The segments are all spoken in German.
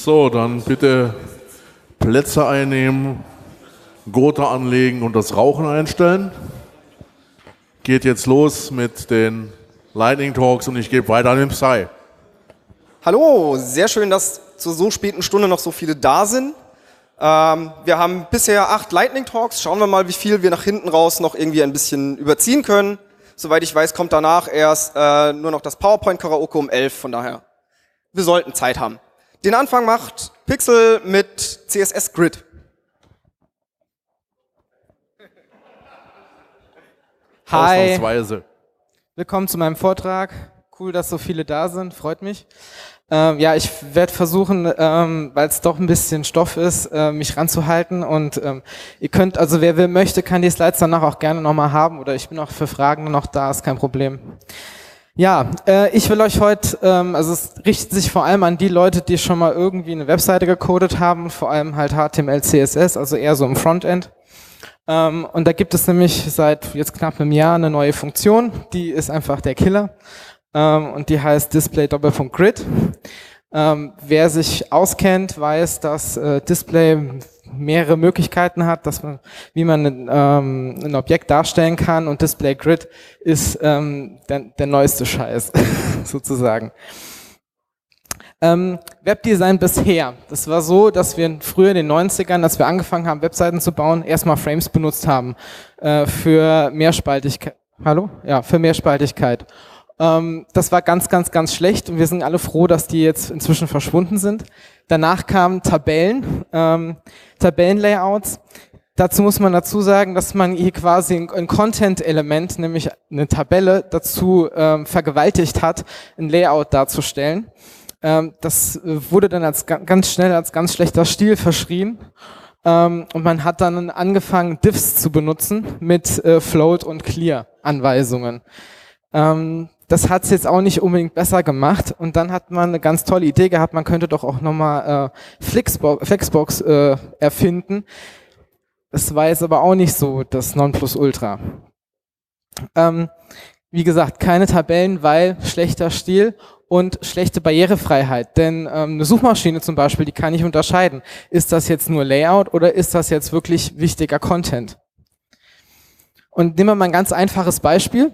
So, dann bitte Plätze einnehmen, Gurte anlegen und das Rauchen einstellen. Geht jetzt los mit den Lightning Talks und ich gebe weiter an den Psy. Hallo, sehr schön, dass zu so späten Stunde noch so viele da sind. Wir haben bisher 8 Lightning Talks. Schauen wir mal, wie viel wir nach hinten raus noch irgendwie ein bisschen überziehen können. Soweit ich weiß, kommt danach erst nur noch das PowerPoint-Karaoke um 11. Von daher, wir sollten Zeit haben. Den Anfang macht Pixel mit CSS Grid. Hi, Ausnahmsweise. willkommen zu meinem Vortrag. Cool, dass so viele da sind, freut mich. Ja, ich werde versuchen, weil es doch ein bisschen Stoff ist, mich ranzuhalten und ihr könnt, also wer möchte, kann die Slides danach auch gerne nochmal haben oder ich bin auch für Fragen noch da, ist kein Problem. Ja, ich will euch heute, also es richtet sich vor allem an die Leute, die schon mal irgendwie eine Webseite gecodet haben, vor allem halt HTML, CSS, also eher so im Frontend. Und da gibt es nämlich seit jetzt knapp einem Jahr eine neue Funktion, die ist einfach der Killer. Und die heißt Display Doppelpunkt Grid. Wer sich auskennt, weiß, dass Display mehrere Möglichkeiten hat, wie man ein Objekt darstellen kann und Display Grid ist der neueste Scheiß sozusagen. Webdesign bisher. Das war so, dass wir früher in den 90ern, als wir angefangen haben, Webseiten zu bauen, erstmal Frames benutzt haben für Mehrspaltigkeit. Hallo? Ja, für Mehrspaltigkeit. Das war ganz, ganz, ganz schlecht und wir sind alle froh, dass die jetzt inzwischen verschwunden sind. Danach kamen Tabellen, Tabellenlayouts. Dazu muss man dazu sagen, dass man hier quasi ein Content-Element, nämlich eine Tabelle, dazu vergewaltigt hat, ein Layout darzustellen. Das wurde dann ganz schnell als ganz schlechter Stil verschrien. Und man hat dann angefangen, Diffs zu benutzen mit Float und Clear Anweisungen. Das hat es jetzt auch nicht unbedingt besser gemacht und dann hat man eine ganz tolle Idee gehabt, man könnte doch auch nochmal Flexbox erfinden. Das war jetzt aber auch nicht so das Nonplusultra. Wie gesagt, keine Tabellen, weil schlechter Stil und schlechte Barrierefreiheit. Denn eine Suchmaschine zum Beispiel, die kann nicht unterscheiden. Ist das jetzt nur Layout oder ist das jetzt wirklich wichtiger Content? Und nehmen wir mal ein ganz einfaches Beispiel.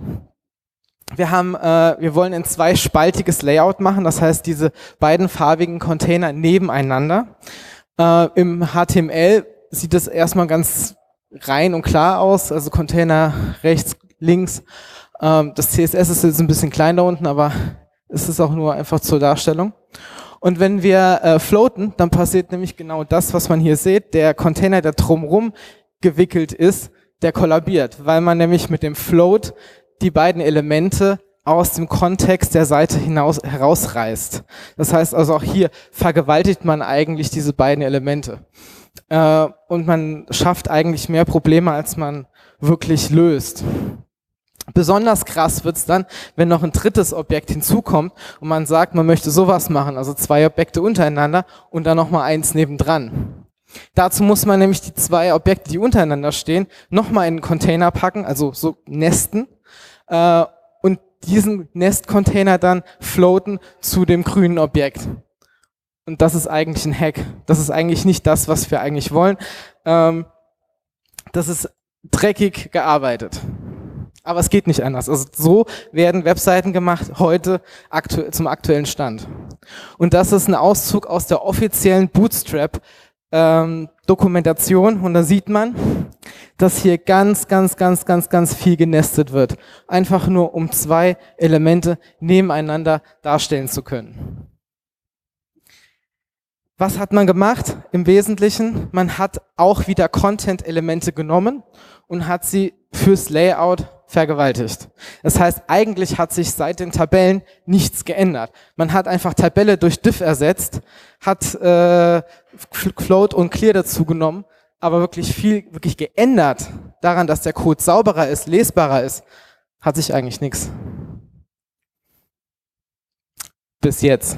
Wir wollen ein zweispaltiges Layout machen, das heißt diese beiden farbigen Container nebeneinander. Im HTML sieht es erstmal ganz rein und klar aus, also Container rechts, links. Das CSS ist jetzt ein bisschen klein da unten, aber es ist auch nur einfach zur Darstellung. Und wenn wir floaten, dann passiert nämlich genau das, was man hier sieht. Der Container, der drumherum gewickelt ist, der kollabiert, weil man nämlich mit dem Float die beiden Elemente aus dem Kontext der Seite herausreißt. Das heißt also auch hier vergewaltigt man eigentlich diese beiden Elemente. Und man schafft eigentlich mehr Probleme, als man wirklich löst. Besonders krass wird's dann, wenn noch ein drittes Objekt hinzukommt und man sagt, man möchte sowas machen, also 2 Objekte untereinander und dann nochmal eins nebendran. Dazu muss man nämlich die 2 Objekte, die untereinander stehen, nochmal in einen Container packen, also so nesten, und diesen Nest-Container dann floaten zu dem grünen Objekt. Und das ist eigentlich ein Hack. Das ist eigentlich nicht das, was wir eigentlich wollen. Das ist dreckig gearbeitet. Aber es geht nicht anders. Also so werden Webseiten gemacht heute zum aktuellen Stand. Und das ist ein Auszug aus der offiziellen Bootstrap Dokumentation und da sieht man, dass hier ganz viel genestet wird. Einfach nur, um 2 Elemente nebeneinander darstellen zu können. Was hat man gemacht? Im Wesentlichen, man hat auch wieder Content-Elemente genommen und hat sie fürs Layout vergewaltigt. Das heißt, eigentlich hat sich seit den Tabellen nichts geändert. Man hat einfach Tabelle durch Div ersetzt, hat Float und Clear dazu genommen, aber wirklich geändert daran, dass der Code sauberer ist, lesbarer ist, hat sich eigentlich nichts. Bis jetzt.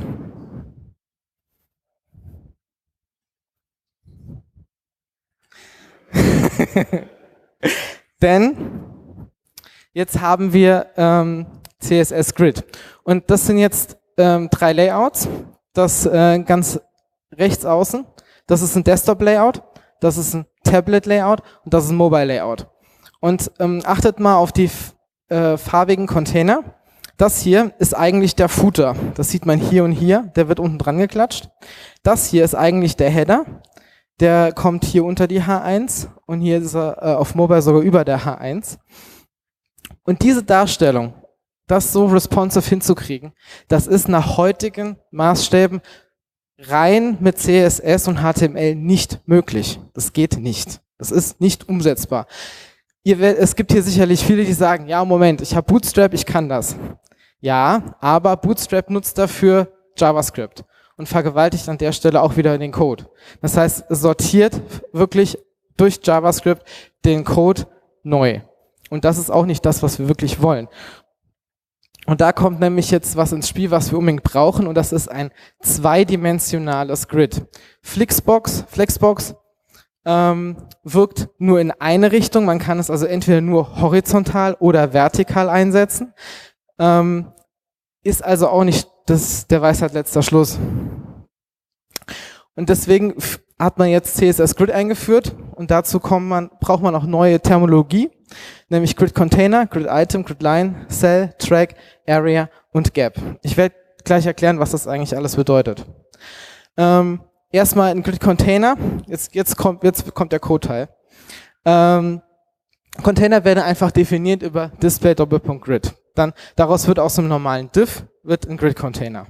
Denn jetzt haben wir CSS Grid und das sind jetzt 3 Layouts. Das ganz rechts außen. Das ist ein Desktop-Layout, das ist ein Tablet-Layout und das ist ein Mobile-Layout. Und achtet mal auf die farbigen Container. Das hier ist eigentlich der Footer. Das sieht man hier und hier. Der wird unten dran geklatscht. Das hier ist eigentlich der Header. Der kommt hier unter die H1 und hier ist er auf Mobile sogar über der H1. Und diese Darstellung, das so responsive hinzukriegen, das ist nach heutigen Maßstäben rein mit CSS und HTML nicht möglich. Das geht nicht. Das ist nicht umsetzbar. Es gibt hier sicherlich viele, die sagen, ja, Moment, ich habe Bootstrap, ich kann das. Ja, aber Bootstrap nutzt dafür JavaScript und vergewaltigt an der Stelle auch wieder den Code. Das heißt, es sortiert wirklich durch JavaScript den Code neu. Und das ist auch nicht das, was wir wirklich wollen. Und da kommt nämlich jetzt was ins Spiel, was wir unbedingt brauchen, und das ist ein zweidimensionales Grid. Flexbox wirkt nur in eine Richtung. Man kann es also entweder nur horizontal oder vertikal einsetzen. Ist also auch nicht der Weisheit letzter Schluss. Und deswegen hat man jetzt CSS Grid eingeführt und dazu braucht man auch neue Terminologie, nämlich Grid Container, Grid Item, Grid Line, Cell, Track, Area und Gap. Ich werde gleich erklären, was das eigentlich alles bedeutet. Erstmal ein Grid Container, jetzt kommt der Code-Teil. Container werden einfach definiert über Display Doppelpunkt Grid. Dann daraus wird aus einem normalen Div wird ein Grid Container.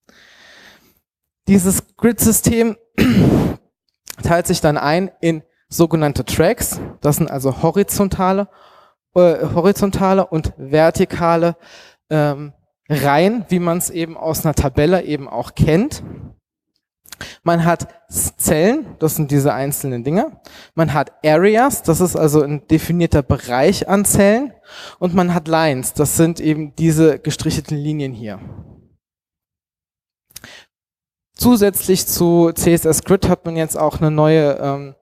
Dieses Grid-System teilt sich dann ein in sogenannte Tracks. Das sind also horizontale und vertikale Reihen, wie man es eben aus einer Tabelle eben auch kennt. Man hat Zellen, das sind diese einzelnen Dinge. Man hat Areas, das ist also ein definierter Bereich an Zellen. Und man hat Lines, das sind eben diese gestrichelten Linien hier. Zusätzlich zu CSS Grid hat man jetzt auch eine neue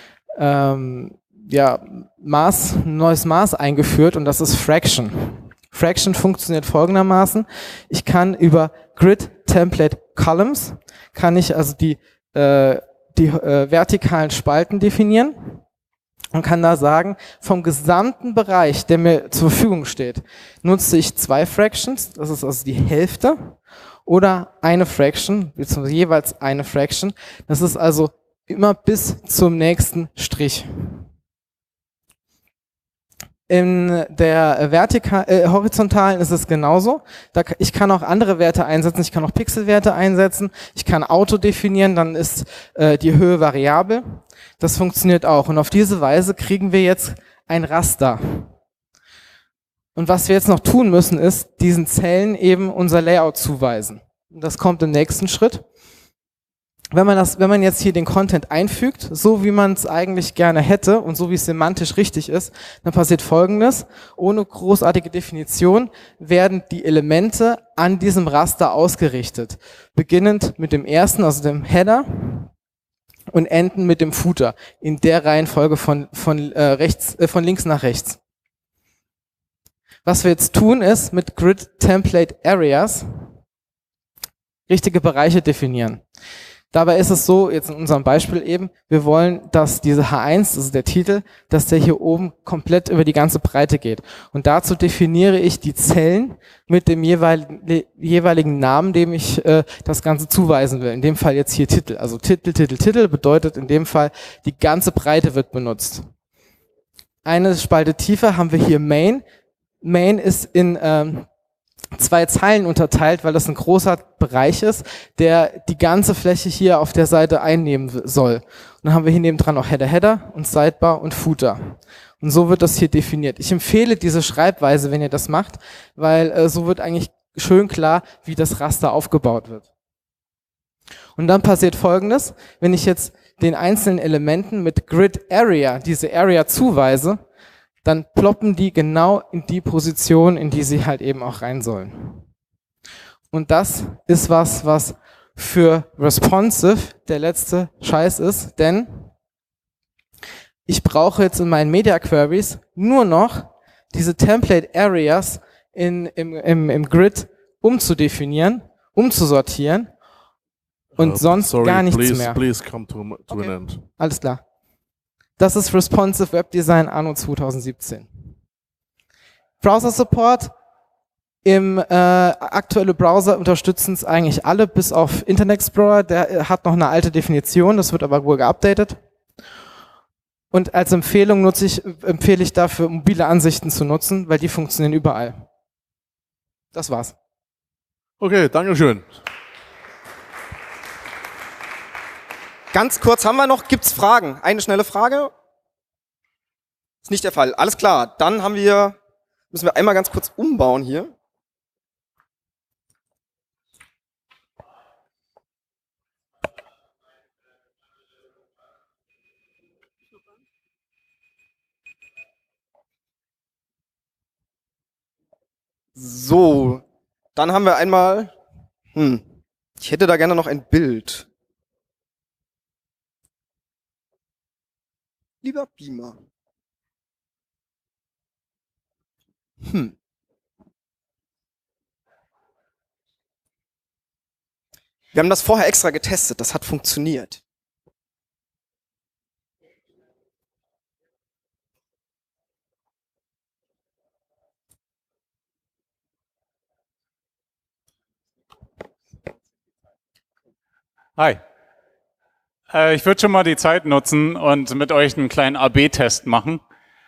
neues Maß eingeführt, und das ist Fraction. Fraction funktioniert folgendermaßen: Ich kann über Grid Template Columns kann ich also die vertikalen Spalten definieren und kann da sagen, vom gesamten Bereich, der mir zur Verfügung steht, nutze ich 2 Fractions, das ist also die Hälfte, oder eine Fraction, beziehungsweise jeweils eine Fraction, das ist also immer bis zum nächsten Strich. In der horizontalen ist es genauso. Ich kann auch andere Werte einsetzen, ich kann auch Pixelwerte einsetzen, ich kann Auto definieren, dann ist die Höhe variabel. Das funktioniert auch. Und auf diese Weise kriegen wir jetzt ein Raster. Und was wir jetzt noch tun müssen, ist, diesen Zellen eben unser Layout zuweisen. Und das kommt im nächsten Schritt. Wenn man jetzt hier den Content einfügt, so wie man es eigentlich gerne hätte und so wie es semantisch richtig ist, dann passiert Folgendes: Ohne großartige Definition werden die Elemente an diesem Raster ausgerichtet. Beginnend mit dem ersten, also dem Header, und enden mit dem Footer in der Reihenfolge von links nach rechts. Was wir jetzt tun, ist mit Grid Template Areas richtige Bereiche definieren. Dabei ist es so, jetzt in unserem Beispiel eben, wir wollen, dass diese H1, das ist der Titel, dass der hier oben komplett über die ganze Breite geht. Und dazu definiere ich die Zellen mit dem jeweiligen Namen, dem ich das Ganze zuweisen will. In dem Fall jetzt hier Titel. Also Titel bedeutet in dem Fall, die ganze Breite wird benutzt. Eine Spalte tiefer haben wir hier Main. Main ist in 2 Zeilen unterteilt, weil das ein großer Bereich ist, der die ganze Fläche hier auf der Seite einnehmen soll. Und dann haben wir hier nebendran noch Header und Sidebar und Footer. Und so wird das hier definiert. Ich empfehle diese Schreibweise, wenn ihr das macht, weil so wird eigentlich schön klar, wie das Raster aufgebaut wird. Und dann passiert Folgendes: Wenn ich jetzt den einzelnen Elementen mit Grid Area diese Area zuweise, dann ploppen die genau in die Position, in die sie halt eben auch rein sollen. Und das ist was für responsive der letzte Scheiß ist, denn ich brauche jetzt in meinen Media Queries nur noch diese Template Areas im Grid umzudefinieren, umzusortieren, Und sonst sorry, gar nichts please, mehr. Please come to an Okay. end. Alles klar. Das ist Responsive Web Design anno 2017. Browser Support. Aktuelle Browser unterstützen es eigentlich alle, bis auf Internet Explorer. Der hat noch eine alte Definition, das wird aber wohl geupdatet. Und als Empfehlung empfehle ich dafür, mobile Ansichten zu nutzen, weil die funktionieren überall. Das war's. Okay, Dankeschön. Ganz kurz haben wir noch, gibt's Fragen? Eine schnelle Frage? Ist nicht der Fall. Alles klar, dann müssen wir einmal ganz kurz umbauen hier. So, dann haben wir einmal, ich hätte da gerne noch ein Bild. Lieber Beamer. Wir haben das vorher extra getestet, das hat funktioniert. Hi. Ich würde schon mal die Zeit nutzen und mit euch einen kleinen AB-Test machen.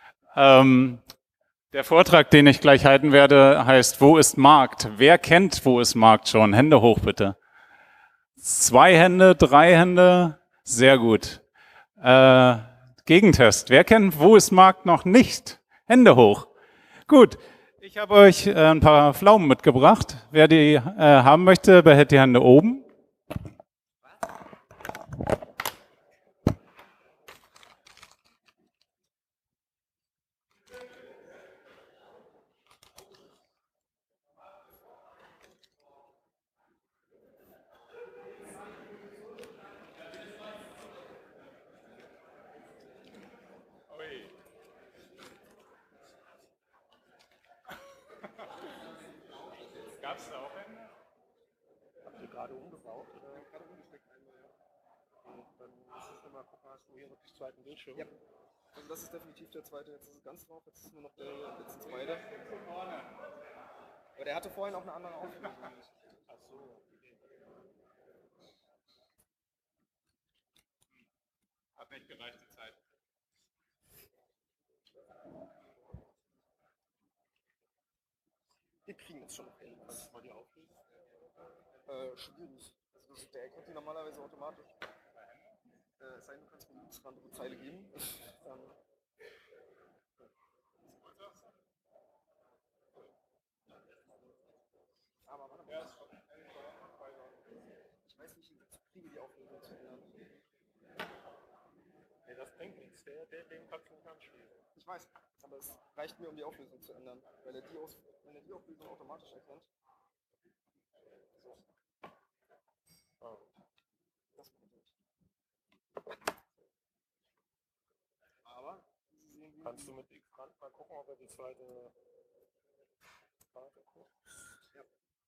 Der Vortrag, den ich gleich halten werde, heißt Wo ist Markt? Wer kennt Wo ist Markt schon? Hände hoch bitte. 2 Hände, 3 Hände, sehr gut. Gegentest. Wer kennt Wo ist Markt noch nicht? Hände hoch. Gut. Ich habe euch ein paar Pflaumen mitgebracht. Wer die haben möchte, behält die Hände oben. Gab es da auch Hände? Habt ihr gerade umgebaut? Oder? Gerade umgesteckt einmal, ja. Dann müsstest du mal gucken, hast du hier wirklich den zweiten Bildschirm? Ja. Also das ist definitiv der zweite, jetzt ist es ganz drauf, jetzt ist nur noch der hier, jetzt sind es beide. Aber der hatte vorhin auch eine andere Auflösung. Ach so. Hat nicht gereicht, die Zeit. Wir kriegen es schon noch hin. Kannst du mal die auflösen? Schwierig. Also der erkennt die normalerweise automatisch. Es sei denn, du kannst mir eine andere Zeile geben. Aber warte mal. Ich weiß nicht, ich kriege die Auflösung zu ändern. Nee, das bringt nichts. Den kannst du nicht anspielen. Ich weiß, aber es reicht mir, um die Auflösung zu ändern. Weil er wenn er die Auflösung automatisch erkennt. So. Oh. Das geht nicht. Aber Sie sehen, wie Kannst du mit X-Rand mal gucken, ob er die zweite Karte guckt? Ja.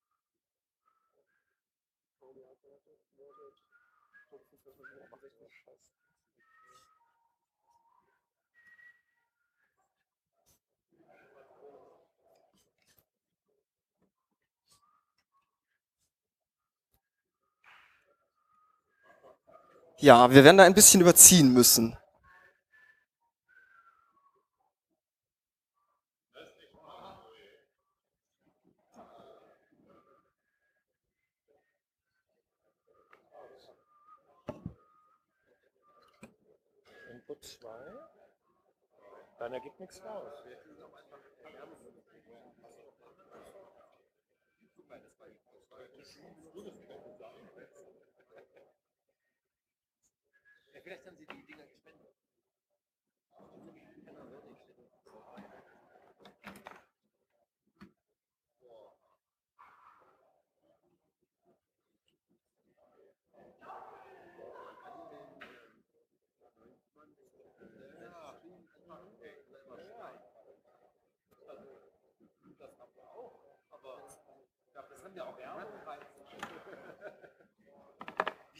Ja, wir werden da ein bisschen überziehen müssen. Input 2. Dann ergibt nichts raus. Vielleicht haben Sie die Dinger gespendet. Das haben wir auch.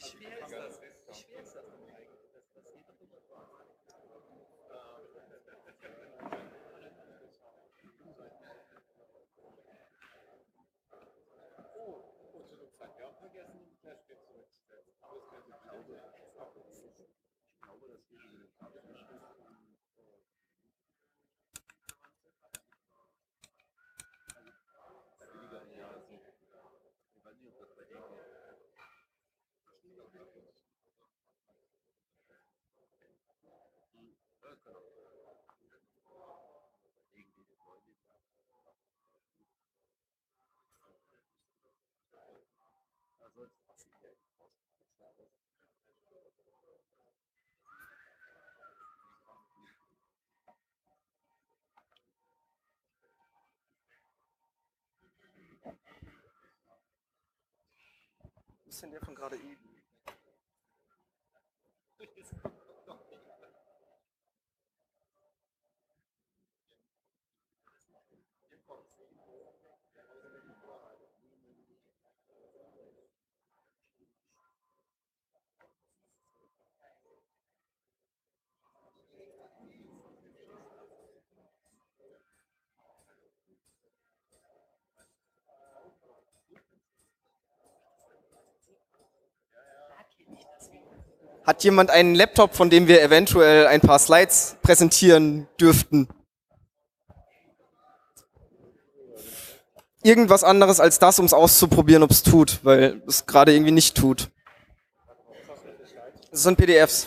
Wo ist denn der von gerade eben? Hat jemand einen Laptop, von dem wir eventuell ein paar Slides präsentieren dürften? Irgendwas anderes als das, um es auszuprobieren, ob es tut, weil es gerade irgendwie nicht tut. Das sind PDFs.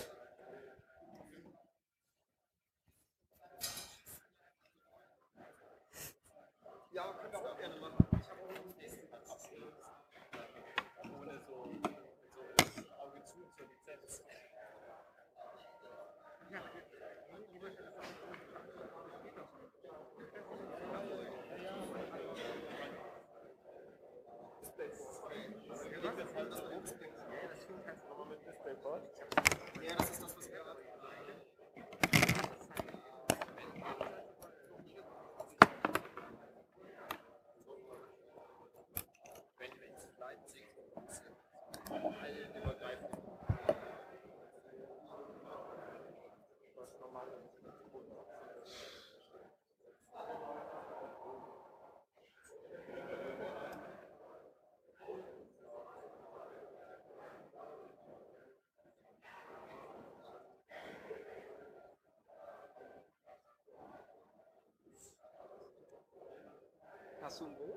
Hast du ein Bo?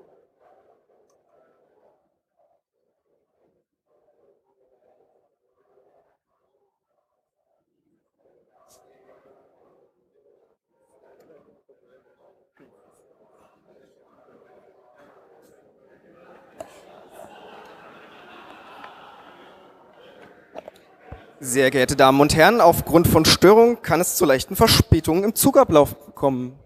Sehr geehrte Damen und Herren, aufgrund von Störung kann es zu leichten Verspätungen im Zugablauf kommen.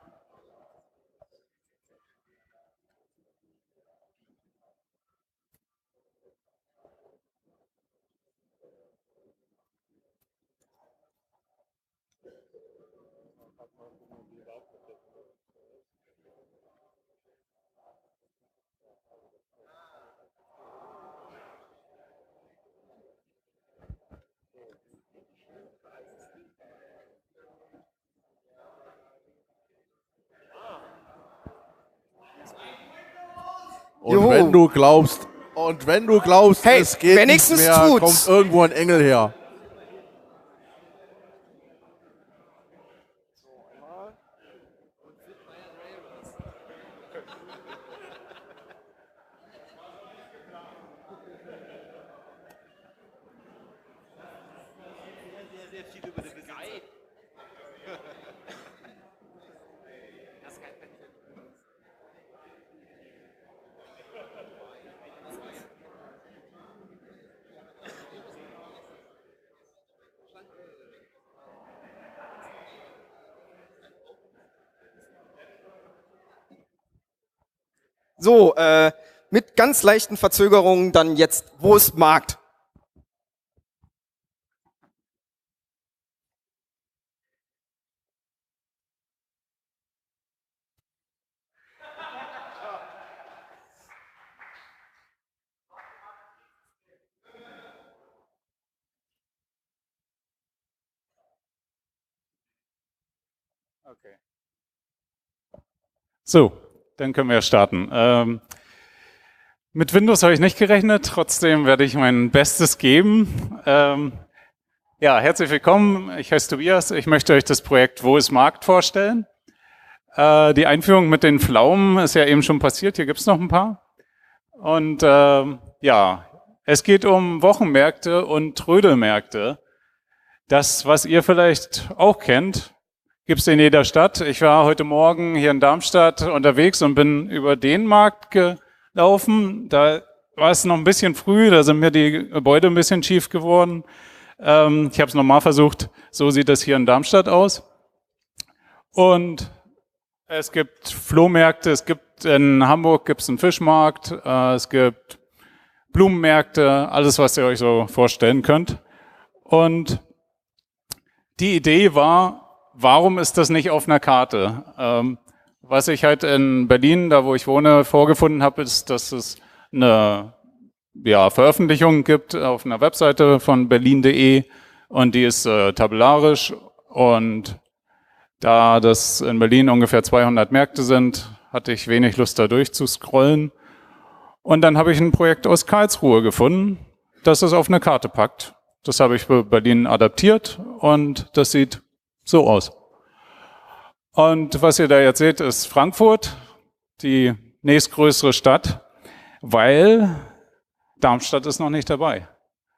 Und Juhu. wenn du glaubst, Hey, es geht nicht wenigstens mehr, tut's. kommt irgendwo ein Engel her. So, mit ganz leichten Verzögerungen dann jetzt, wo ist Markt? Okay. So, dann können wir starten. Mit Windows habe ich nicht gerechnet, trotzdem werde ich mein Bestes geben. Ja, herzlich willkommen, ich heiße Tobias, ich möchte euch das Projekt Wo ist Markt vorstellen. Die Einführung mit den Pflaumen ist ja eben schon passiert, hier gibt es noch ein paar. Und ja, es geht um Wochenmärkte und Trödelmärkte. Das, was ihr vielleicht auch kennt, gibt es in jeder Stadt. Ich war heute Morgen hier in Darmstadt unterwegs und bin über den Markt gelaufen. Da war es noch ein bisschen früh, da sind mir die Gebäude ein bisschen schief geworden. Ich habe es nochmal versucht, so sieht es hier in Darmstadt aus. Und es gibt Flohmärkte, es gibt in Hamburg gibt's einen Fischmarkt, es gibt Blumenmärkte, alles, was ihr euch so vorstellen könnt. Und die Idee war, warum ist das nicht auf einer Karte? Was ich halt in Berlin, da wo ich wohne, vorgefunden habe, ist, dass es eine Veröffentlichung gibt auf einer Webseite von berlin.de und die ist tabellarisch und da das in Berlin ungefähr 200 Märkte sind, hatte ich wenig Lust da durchzuscrollen. Und dann habe ich ein Projekt aus Karlsruhe gefunden, das es auf eine Karte packt. Das habe ich für Berlin adaptiert und das sieht so aus. Und was ihr da jetzt seht, ist Frankfurt, die nächstgrößere Stadt, weil Darmstadt ist noch nicht dabei.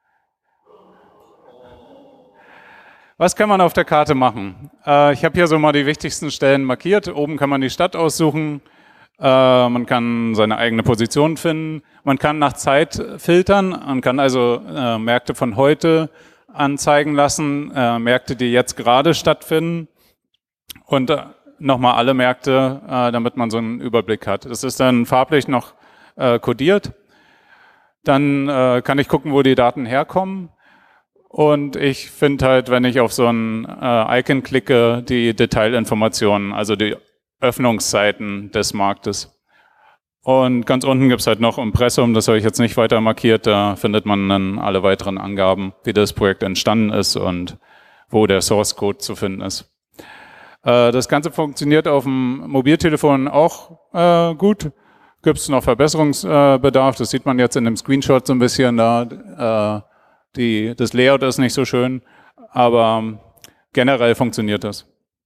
Was kann man auf der Karte machen? Ich habe hier so mal die wichtigsten Stellen markiert. Oben kann man die Stadt aussuchen. Man kann seine eigene Position finden. Man kann nach Zeit filtern. Man kann also Märkte von heute anzeigen lassen, Märkte, die jetzt gerade stattfinden und nochmal alle Märkte, damit man so einen Überblick hat. Das ist dann farblich noch kodiert. Dann kann ich gucken, wo die Daten herkommen. Und ich finde halt, wenn ich auf so ein Icon klicke, die Detailinformationen, also die Öffnungszeiten des Marktes. Und ganz unten gibt es halt noch Impressum, das habe ich jetzt nicht weiter markiert, da findet man dann alle weiteren Angaben, wie das Projekt entstanden ist und wo der Source Code zu finden ist. Das Ganze funktioniert auf dem Mobiltelefon auch gut. Gibt es noch Verbesserungsbedarf, das sieht man jetzt in dem Screenshot so ein bisschen da. Das Layout ist nicht so schön, aber generell funktioniert das.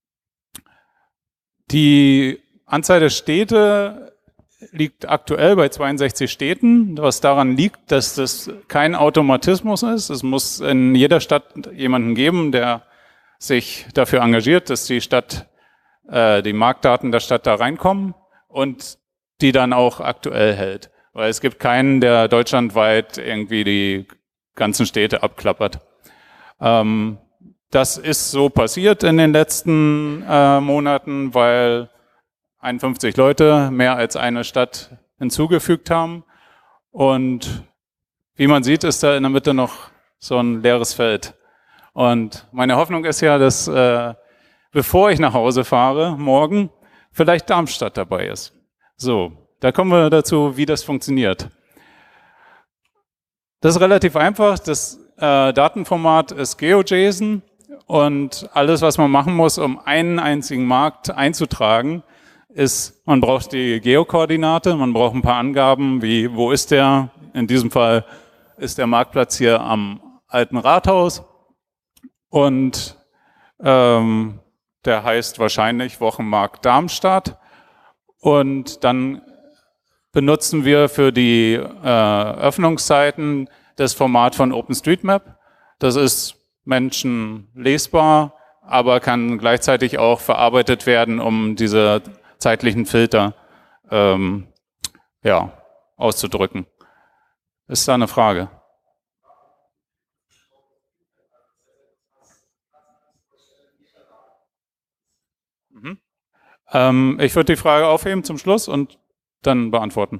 Die Anzahl der Städte liegt aktuell bei 62 Städten, was daran liegt, dass das kein Automatismus ist. Es muss in jeder Stadt jemanden geben, der sich dafür engagiert, dass die Stadt, die Marktdaten der Stadt da reinkommen und die dann auch aktuell hält. Weil es gibt keinen, der deutschlandweit irgendwie die ganzen Städte abklappert. Das ist so passiert in den letzten Monaten, weil 51 Leute mehr als eine Stadt hinzugefügt haben. Und wie man sieht, ist da in der Mitte noch so ein leeres Feld. Und meine Hoffnung ist ja, dass bevor ich nach Hause fahre, morgen, vielleicht Darmstadt dabei ist. So, da kommen wir dazu, wie das funktioniert. Das ist relativ einfach. Das Datenformat ist GeoJSON und alles, was man machen muss, um einen einzigen Markt einzutragen, ist, man braucht die Geokoordinate, man braucht ein paar Angaben, wie, wo ist der? In diesem Fall ist der Marktplatz hier am Alten Rathaus und der heißt wahrscheinlich Wochenmarkt Darmstadt und dann benutzen wir für die Öffnungszeiten das Format von OpenStreetMap. Das ist menschenlesbar, aber kann gleichzeitig auch verarbeitet werden, um diese zeitlichen Filter auszudrücken. Ist da eine Frage? Ich würde die Frage aufheben zum Schluss und dann beantworten.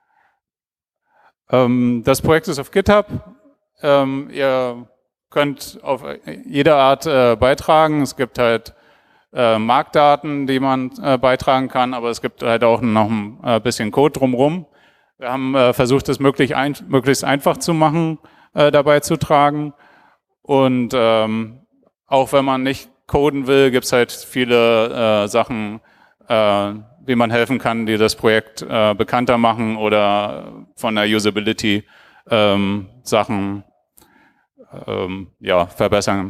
Das Projekt ist auf GitHub. Ihr könnt auf jede Art beitragen. Es gibt halt Marktdaten, die man beitragen kann, aber es gibt halt auch noch ein bisschen Code drumherum. Wir haben versucht, es möglichst einfach zu machen, dabei zu tragen. Und auch wenn man nicht coden will, gibt es halt viele Sachen, wie man helfen kann, die das Projekt bekannter machen oder von der Usability Sachen verbessern.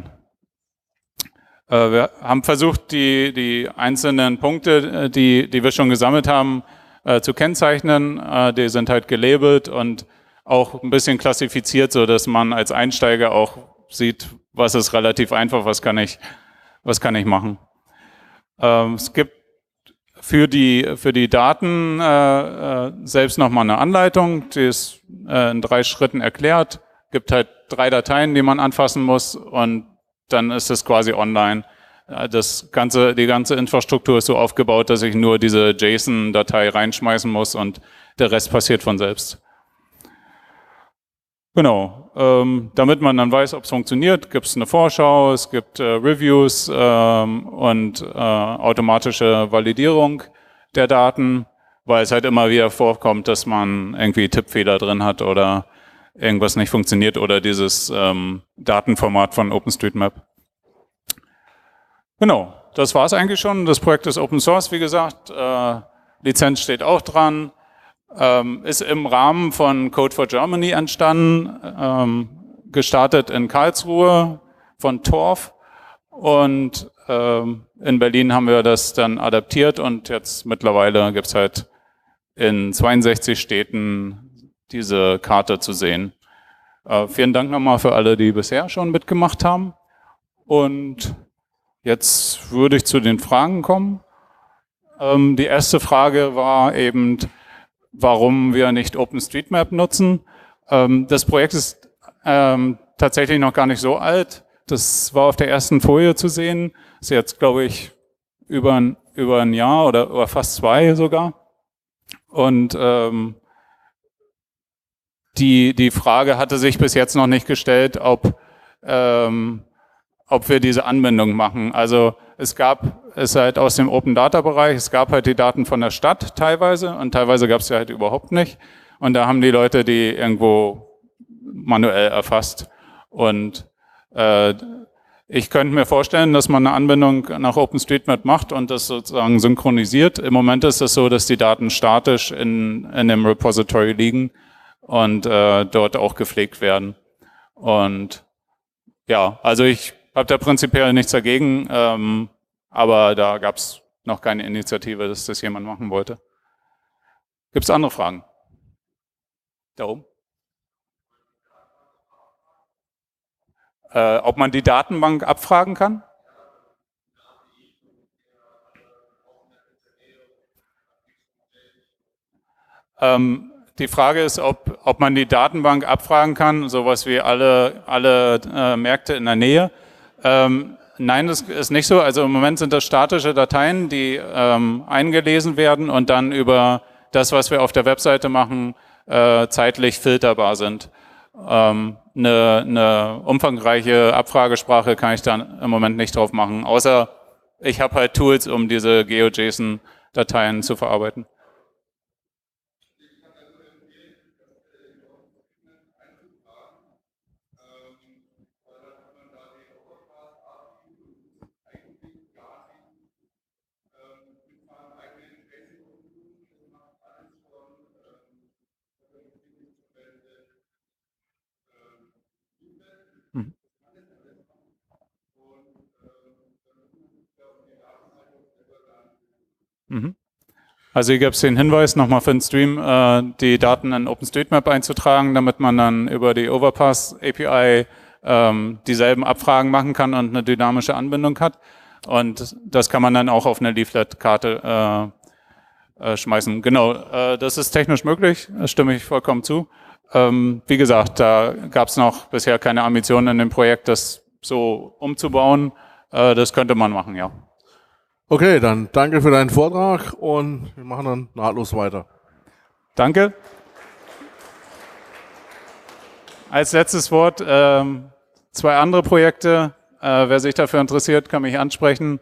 Wir haben versucht, die einzelnen Punkte, die wir schon gesammelt haben, zu kennzeichnen. Die sind halt gelabelt und auch ein bisschen klassifiziert, so dass man als Einsteiger auch sieht, was ist relativ einfach, was kann ich machen. Es gibt für die Daten selbst nochmal eine Anleitung, die ist in 3 Schritten erklärt. Gibt halt 3 Dateien, die man anfassen muss und dann ist es quasi online. Die ganze Infrastruktur ist so aufgebaut, dass ich nur diese JSON-Datei reinschmeißen muss und der Rest passiert von selbst. Genau, damit man dann weiß, ob es funktioniert, gibt es eine Vorschau, es gibt Reviews und automatische Validierung der Daten, weil es halt immer wieder vorkommt, dass man irgendwie Tippfehler drin hat oder irgendwas nicht funktioniert oder dieses Datenformat von OpenStreetMap. Genau, das war es eigentlich schon. Das Projekt ist Open Source, wie gesagt. Lizenz steht auch dran. Ist im Rahmen von Code for Germany entstanden, gestartet in Karlsruhe von Torf und in Berlin haben wir das dann adaptiert und jetzt mittlerweile gibt es halt in 62 Städten diese Karte zu sehen. Vielen Dank nochmal für alle, die bisher schon mitgemacht haben. Und jetzt würde ich zu den Fragen kommen. Die erste Frage war eben, warum wir nicht OpenStreetMap nutzen. Das Projekt ist tatsächlich noch gar nicht so alt. Das war auf der ersten Folie zu sehen. Ist jetzt, glaube ich, über ein Jahr oder fast 2 sogar. Und die Frage hatte sich bis jetzt noch nicht gestellt, ob wir diese Anbindung machen. Also es ist halt aus dem Open Data Bereich, es gab halt die Daten von der Stadt teilweise und teilweise gab es ja halt überhaupt nicht. Und da haben die Leute die irgendwo manuell erfasst. Und ich könnte mir vorstellen, dass man eine Anbindung nach OpenStreetMap macht und das sozusagen synchronisiert. Im Moment ist es so, dass die Daten statisch in dem Repository liegen und dort auch gepflegt werden. Und ja, also ich habe da prinzipiell nichts dagegen, aber da gab es noch keine Initiative, dass das jemand machen wollte. Gibt es andere Fragen? Da oben? Ob man die Datenbank abfragen kann? Die Frage ist, ob man die Datenbank abfragen kann, sowas wie alle Märkte in der Nähe. Nein, das ist nicht so. Also im Moment sind das statische Dateien, die eingelesen werden und dann über das, was wir auf der Webseite machen, zeitlich filterbar sind. Eine umfangreiche Abfragesprache kann ich dann im Moment nicht drauf machen, außer ich habe halt Tools, um diese GeoJSON-Dateien zu verarbeiten. Also hier gab es den Hinweis nochmal für den Stream, die Daten in OpenStreetMap einzutragen, damit man dann über die Overpass API dieselben Abfragen machen kann und eine dynamische Anbindung hat. Und das kann man dann auch auf eine Leaflet-Karte schmeißen. Genau, das ist technisch möglich, da stimme ich vollkommen zu. Wie gesagt, da gab es noch bisher keine Ambitionen in dem Projekt, das so umzubauen. Das könnte man machen, ja. Okay, dann danke für deinen Vortrag und wir machen dann nahtlos weiter. Danke. Als letztes Wort 2 andere Projekte. Wer sich dafür interessiert, kann mich ansprechen.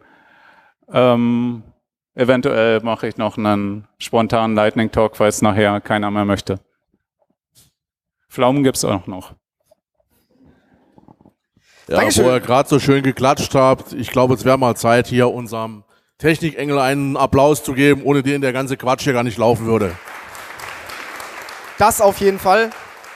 Eventuell mache ich noch einen spontanen Lightning Talk, falls nachher keiner mehr möchte. Pflaumen gibt es auch noch. Ja, Dankeschön. wo ihr gerade so schön geklatscht habt, ich glaube, es wäre mal Zeit, hier unserem Technikengel einen Applaus zu geben, ohne den der ganze Quatsch hier gar nicht laufen würde. Das auf jeden Fall.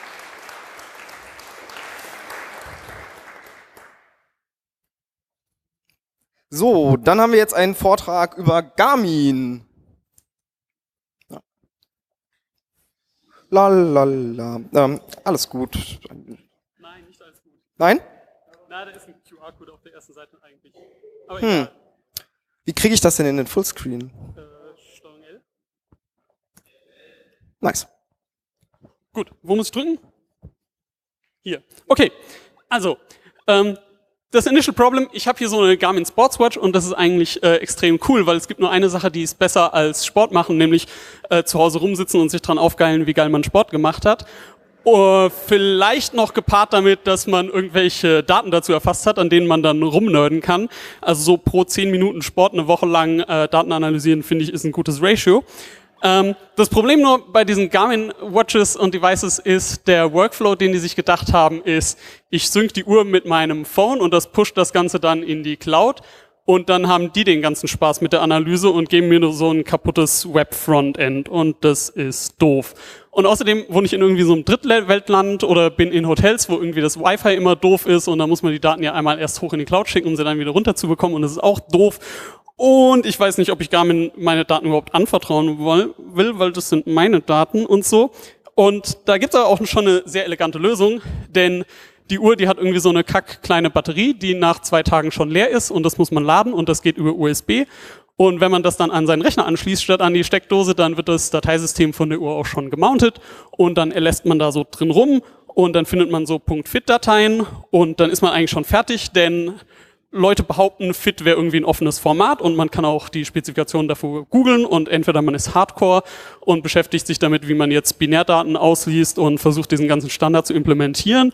So, dann haben wir jetzt einen Vortrag über Garmin. Ja. Lalala. Alles gut. Nein, nicht alles gut. Nein? Na, da ist ein QR-Code auf der ersten Seite eigentlich. Aber egal. Wie kriege ich das denn in den Fullscreen? Steuerung L. Nice. Gut, wo muss ich drücken? Hier. Okay, also, das Initial Problem, ich habe hier so eine Garmin Sportswatch und das ist eigentlich extrem cool, weil es gibt nur eine Sache, die ist besser als Sport machen, nämlich zu Hause rumsitzen und sich dran aufgeilen, wie geil man Sport gemacht hat. Vielleicht noch gepaart damit, dass man irgendwelche Daten dazu erfasst hat, an denen man dann rumnerden kann. Also so pro 10 Minuten Sport eine Woche lang Daten analysieren, finde ich, ist ein gutes Ratio. Das Problem nur bei diesen Garmin Watches und Devices ist, der Workflow, den die sich gedacht haben, ist, ich sync die Uhr mit meinem Phone und das pusht das Ganze dann in die Cloud und dann haben die den ganzen Spaß mit der Analyse und geben mir nur so ein kaputtes Web-Frontend und das ist doof. Und außerdem wohne ich in irgendwie so einem Drittweltland oder bin in Hotels, wo irgendwie das Wi-Fi immer doof ist und da muss man die Daten ja einmal erst hoch in die Cloud schicken, um sie dann wieder runter zu bekommen und das ist auch doof. Und ich weiß nicht, ob ich Garmin meine Daten überhaupt anvertrauen will, weil das sind meine Daten und so. Und da gibt es aber auch schon eine sehr elegante Lösung, denn die Uhr, die hat irgendwie so eine kleine Batterie, die nach 2 Tagen schon leer ist und das muss man laden und das geht über USB. Und wenn man das dann an seinen Rechner anschließt, statt an die Steckdose, dann wird das Dateisystem von der Uhr auch schon gemountet und dann lässt man da so drin rum und dann findet man so .fit-Dateien und dann ist man eigentlich schon fertig, denn Leute behaupten, FIT wäre irgendwie ein offenes Format und man kann auch die Spezifikationen dafür googeln und entweder man ist Hardcore und beschäftigt sich damit, wie man jetzt Binärdaten ausliest und versucht, diesen ganzen Standard zu implementieren.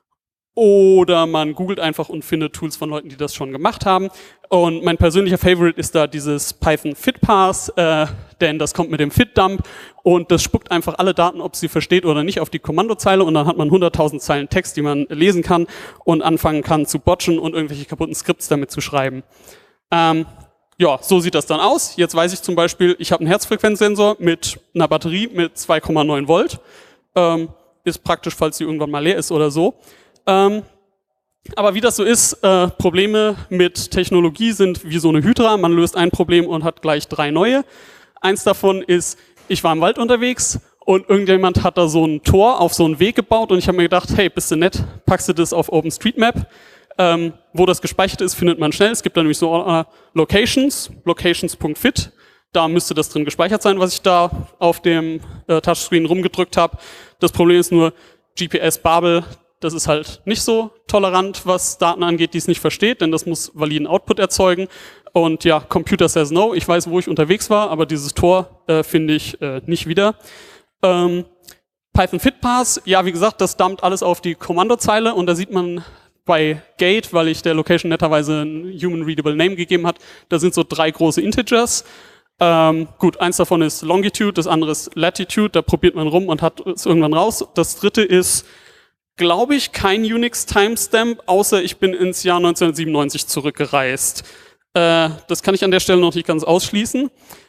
Oder man googelt einfach und findet Tools von Leuten, die das schon gemacht haben. Und mein persönlicher Favorite ist da dieses Python FitPass, denn das kommt mit dem FitDump und das spuckt einfach alle Daten, ob sie versteht oder nicht, auf die Kommandozeile und dann hat man 100.000 Zeilen Text, die man lesen kann und anfangen kann zu botchen und irgendwelche kaputten Skripts damit zu schreiben. Ja, so sieht das dann aus. Jetzt weiß ich zum Beispiel, ich habe einen Herzfrequenzsensor mit einer Batterie mit 2,9 Volt. Ist praktisch, falls die irgendwann mal leer ist oder so. Aber wie das so ist, Probleme mit Technologie sind wie so eine Hydra. Man löst ein Problem und hat gleich 3 neue. Eins davon ist, ich war im Wald unterwegs und irgendjemand hat da so ein Tor auf so einen Weg gebaut und ich habe mir gedacht, hey, bist du nett, packst du das auf OpenStreetMap. Wo das gespeichert ist, findet man schnell. Es gibt da nämlich so locations.fit. Da müsste das drin gespeichert sein, was ich da auf dem Touchscreen rumgedrückt habe. Das Problem ist nur, GPS Babel, das ist halt nicht so tolerant, was Daten angeht, die es nicht versteht, denn das muss validen Output erzeugen. Und ja, Computer says no, ich weiß, wo ich unterwegs war, aber dieses Tor finde ich nicht wieder. Python FitPass, ja, wie gesagt, das dumpt alles auf die Kommandozeile und da sieht man bei Gate, weil ich der Location netterweise ein Human Readable Name gegeben hat, da sind so 3 große Integers. Gut, eins davon ist Longitude, das andere ist Latitude, da probiert man rum und hat es irgendwann raus. Das dritte ist, glaube ich, kein Unix-Timestamp, außer ich bin ins Jahr 1997 zurückgereist. Das kann ich an der Stelle noch nicht ganz ausschließen.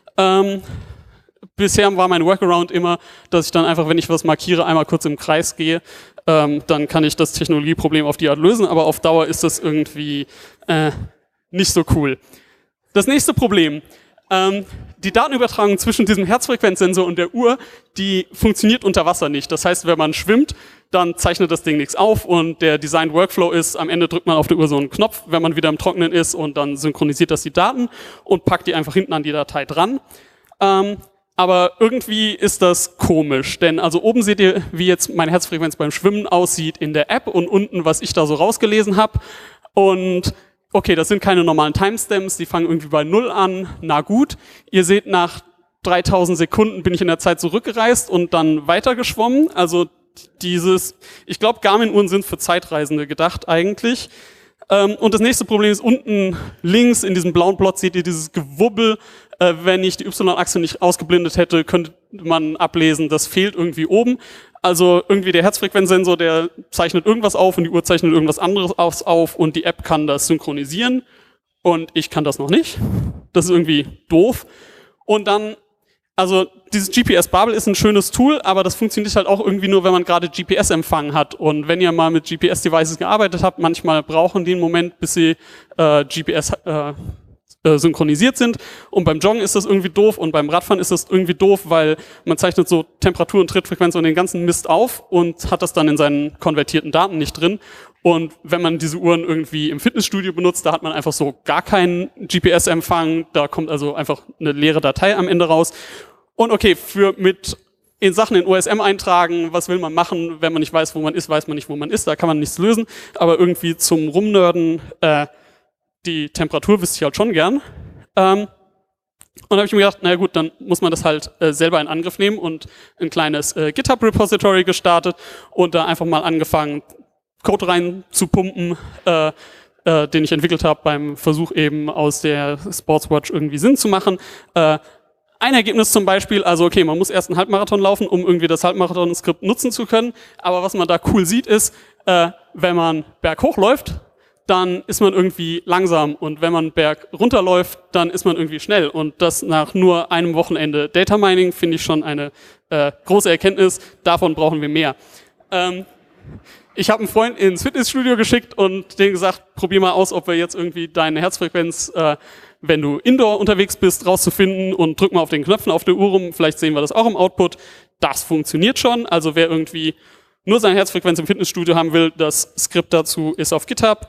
Bisher war mein Workaround immer, dass ich dann einfach, wenn ich was markiere, einmal kurz im Kreis gehe. Dann kann ich das Technologieproblem auf die Art lösen, aber auf Dauer ist das irgendwie nicht so cool. Das nächste Problem. Die Datenübertragung zwischen diesem Herzfrequenzsensor und der Uhr, die funktioniert unter Wasser nicht. Das heißt, wenn man schwimmt, dann zeichnet das Ding nichts auf und der Design Workflow ist, am Ende drückt man auf der Uhr so einen Knopf, wenn man wieder im Trockenen ist und dann synchronisiert das die Daten und packt die einfach hinten an die Datei dran. Aber irgendwie ist das komisch, denn also oben seht ihr, wie jetzt meine Herzfrequenz beim Schwimmen aussieht in der App und unten, was ich da so rausgelesen habe. Und okay, das sind keine normalen Timestamps, die fangen irgendwie bei 0 an, na gut. Ihr seht, nach 3000 Sekunden bin ich in der Zeit zurückgereist und dann weitergeschwommen. Also ich glaube, Garmin-Uhren sind für Zeitreisende gedacht eigentlich. Und das nächste Problem ist, unten links in diesem blauen Plot seht ihr dieses Gewubbel. Wenn ich die Y-Achse nicht ausgeblendet hätte, könnte man ablesen, das fehlt irgendwie oben. Also irgendwie der Herzfrequenzsensor, der zeichnet irgendwas auf und die Uhr zeichnet irgendwas anderes auf und die App kann das synchronisieren und ich kann das noch nicht. Das ist irgendwie doof. Und dann, also dieses GPS-Bubble ist ein schönes Tool, aber das funktioniert halt auch irgendwie nur, wenn man gerade GPS-Empfang hat. Und wenn ihr mal mit GPS-Devices gearbeitet habt, manchmal brauchen die einen Moment, bis sie GPS synchronisiert sind. Und beim Joggen ist das irgendwie doof und beim Radfahren ist das irgendwie doof, weil man zeichnet so Temperatur und Trittfrequenz und den ganzen Mist auf und hat das dann in seinen konvertierten Daten nicht drin. Und wenn man diese Uhren irgendwie im Fitnessstudio benutzt, da hat man einfach so gar keinen GPS-Empfang. Da kommt also einfach eine leere Datei am Ende raus. Und okay, mit in Sachen in OSM eintragen, was will man machen, wenn man nicht weiß, wo man ist, weiß man nicht, wo man ist. Da kann man nichts lösen. Aber irgendwie zum Rumnörden, die Temperatur wüsste ich halt schon gern. Und da habe ich mir gedacht, naja gut, dann muss man das halt selber in Angriff nehmen und ein kleines GitHub-Repository gestartet und da einfach mal angefangen, Code rein zu pumpen, den ich entwickelt habe beim Versuch eben aus der Sportswatch irgendwie Sinn zu machen. Ein Ergebnis zum Beispiel, also okay, man muss erst einen Halbmarathon laufen, um irgendwie das Halbmarathon-Skript nutzen zu können, aber was man da cool sieht ist, wenn man berghoch läuft, dann ist man irgendwie langsam und wenn man berg runterläuft, dann ist man irgendwie schnell und das nach nur einem Wochenende Data Mining finde ich schon eine große Erkenntnis, davon brauchen wir mehr. Ich habe einen Freund ins Fitnessstudio geschickt und denen gesagt, probier mal aus, ob wir jetzt irgendwie deine Herzfrequenz, wenn du indoor unterwegs bist, rauszufinden und drück mal auf den Knöpfen auf der Uhr rum, vielleicht sehen wir das auch im Output. Das funktioniert schon, also wer irgendwie nur seine Herzfrequenz im Fitnessstudio haben will, das Skript dazu ist auf GitHub.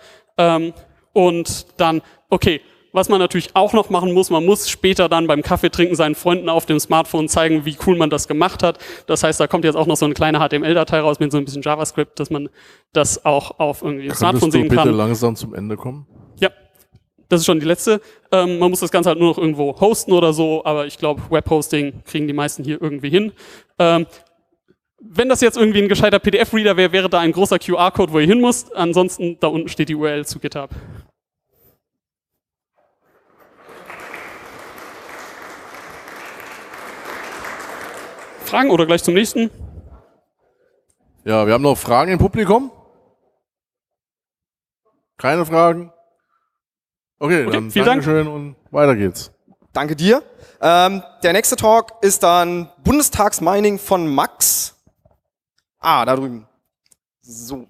Und dann, okay, was man natürlich auch noch machen muss, man muss später dann beim Kaffee trinken seinen Freunden auf dem Smartphone zeigen, wie cool man das gemacht hat. Das heißt, da kommt jetzt auch noch so eine kleine HTML-Datei raus mit so ein bisschen JavaScript, dass man das auch auf irgendwie ein Smartphone sehen kann. Könntest du bitte langsam zum Ende kommen? Ja, das ist schon die letzte. Man muss das Ganze halt nur noch irgendwo hosten oder so, aber ich glaube, Webhosting kriegen die meisten hier irgendwie hin. Wenn das jetzt irgendwie ein gescheiter PDF-Reader wäre, wäre da ein großer QR-Code, wo ihr hin müsst. Ansonsten, da unten steht die URL zu GitHub. Fragen oder gleich zum nächsten? Ja, wir haben noch Fragen im Publikum. Keine Fragen? Okay, dann vielen Dankeschön und weiter geht's. Danke dir. Der nächste Talk ist dann Bundestagsmining von Max. Ah, da drüben. So.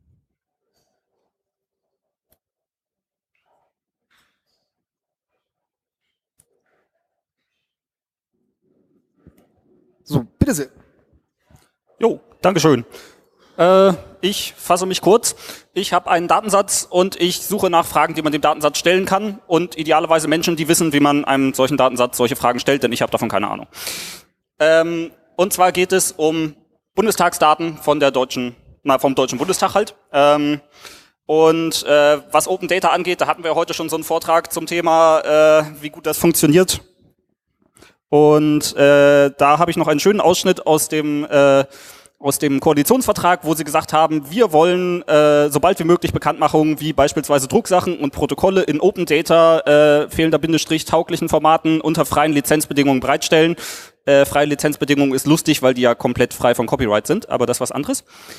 So, bitte sehr. Jo, Dankeschön. Ich fasse mich kurz. Ich habe einen Datensatz und ich suche nach Fragen, die man dem Datensatz stellen kann und idealerweise Menschen, die wissen, wie man einem solchen Datensatz solche Fragen stellt, denn ich habe davon keine Ahnung. Und zwar geht es um Bundestagsdaten von vom Deutschen Bundestag halt. Was Open Data angeht, da hatten wir heute schon so einen Vortrag zum Thema, wie gut das funktioniert. Und da habe ich noch einen schönen Ausschnitt aus dem Koalitionsvertrag, wo sie gesagt haben, wir wollen sobald wie möglich Bekanntmachungen wie beispielsweise Drucksachen und Protokolle in Open Data, fehlender Bindestrich, tauglichen Formaten unter freien Lizenzbedingungen bereitstellen. Freie Lizenzbedingungen ist lustig, weil die ja komplett frei von Copyright sind, aber das ist was anderes.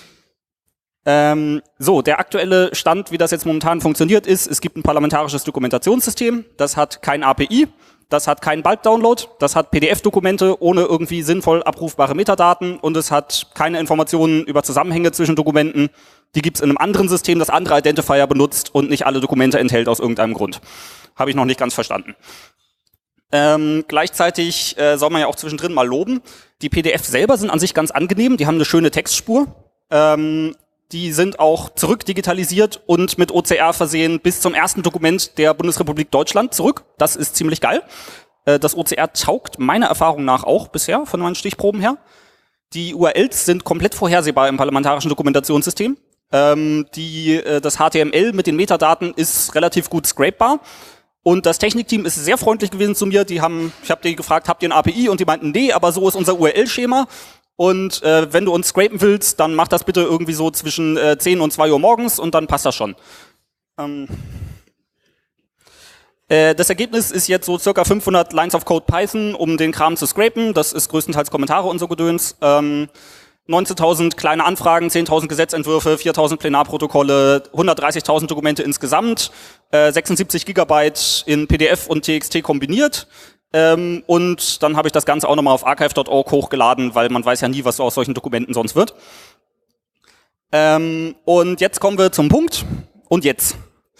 Der aktuelle Stand, wie das jetzt momentan funktioniert, ist, es gibt ein parlamentarisches Dokumentationssystem, das hat kein API, das hat keinen Bulk-Download, das hat PDF-Dokumente ohne irgendwie sinnvoll abrufbare Metadaten und es hat keine Informationen über Zusammenhänge zwischen Dokumenten. Die gibt es in einem anderen System, das andere Identifier benutzt und nicht alle Dokumente enthält aus irgendeinem Grund. Habe ich noch nicht ganz verstanden. Gleichzeitig soll man ja auch zwischendrin mal loben. Die PDF selber sind an sich ganz angenehm, die haben eine schöne Textspur. Die sind auch zurückdigitalisiert und mit OCR versehen bis zum ersten Dokument der Bundesrepublik Deutschland zurück. Das ist ziemlich geil. Das OCR taugt meiner Erfahrung nach auch bisher, von meinen Stichproben her. Die URLs sind komplett vorhersehbar im parlamentarischen Dokumentationssystem. Das HTML mit den Metadaten ist relativ gut scrapebar. Und das Technikteam ist sehr freundlich gewesen zu mir. Ich habe die gefragt, habt ihr ein API? Und die meinten, nee, aber so ist unser URL-Schema. Und wenn du uns scrapen willst, dann mach das bitte irgendwie so zwischen 10 und 2 Uhr morgens und dann passt das schon. Das Ergebnis ist jetzt so circa 500 Lines of Code Python, um den Kram zu scrapen. Das ist größtenteils Kommentare und so Gedöns. 19.000 kleine Anfragen, 10.000 Gesetzentwürfe, 4.000 Plenarprotokolle, 130.000 Dokumente insgesamt, 76 Gigabyte in PDF und TXT kombiniert. Und dann habe ich das Ganze auch nochmal auf archive.org hochgeladen, weil man weiß ja nie, was aus solchen Dokumenten sonst wird. Und jetzt kommen wir zum Punkt. Und jetzt.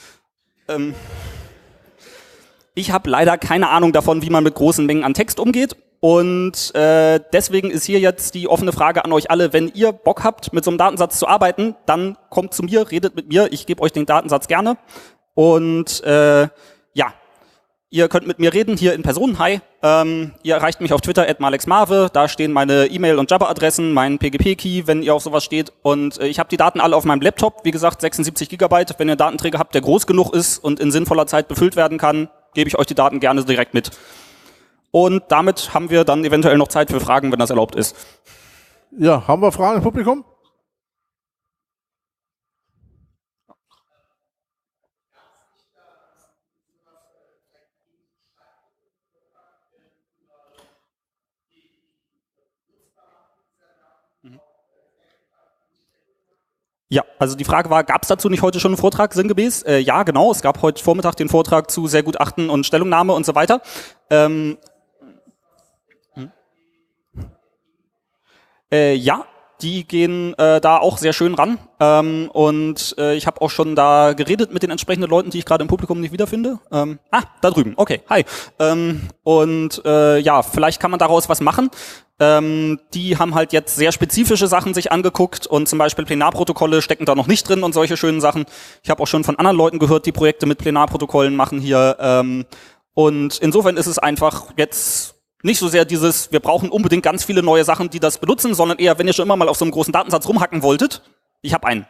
Ich habe leider keine Ahnung davon, wie man mit großen Mengen an Text umgeht. Und deswegen ist hier jetzt die offene Frage an euch alle, wenn ihr Bock habt, mit so einem Datensatz zu arbeiten, dann kommt zu mir, redet mit mir, ich gebe euch den Datensatz gerne. Und ja, ihr könnt mit mir reden, hier in Person, hi. Ihr erreicht mich auf Twitter @malexmarve, da stehen meine E-Mail- und Jabber-Adressen, mein PGP-Key, wenn ihr auf sowas steht. Und ich habe die Daten alle auf meinem Laptop, wie gesagt, 76 Gigabyte. Wenn ihr einen Datenträger habt, der groß genug ist und in sinnvoller Zeit befüllt werden kann, gebe ich euch die Daten gerne direkt mit. Und damit haben wir dann eventuell noch Zeit für Fragen, wenn das erlaubt ist. Ja, haben wir Fragen im Publikum? Ja, also die Frage war, gab es dazu nicht heute schon einen Vortrag sinngemäß? Ja, genau, es gab heute Vormittag den Vortrag zu Sehr-Gutachten und Stellungnahme und so weiter. Ja, die gehen da auch sehr schön ran. Ich habe auch schon da geredet mit den entsprechenden Leuten, die ich gerade im Publikum nicht wiederfinde. Da drüben, okay, hi. Ja, vielleicht kann man daraus was machen. Die haben halt jetzt sehr spezifische Sachen sich angeguckt und zum Beispiel Plenarprotokolle stecken da noch nicht drin und solche schönen Sachen. Ich habe auch schon von anderen Leuten gehört, die Projekte mit Plenarprotokollen machen hier. Und insofern ist es einfach jetzt nicht so sehr dieses, wir brauchen unbedingt ganz viele neue Sachen, die das benutzen, sondern eher, wenn ihr schon immer mal auf so einem großen Datensatz rumhacken wolltet, ich habe einen.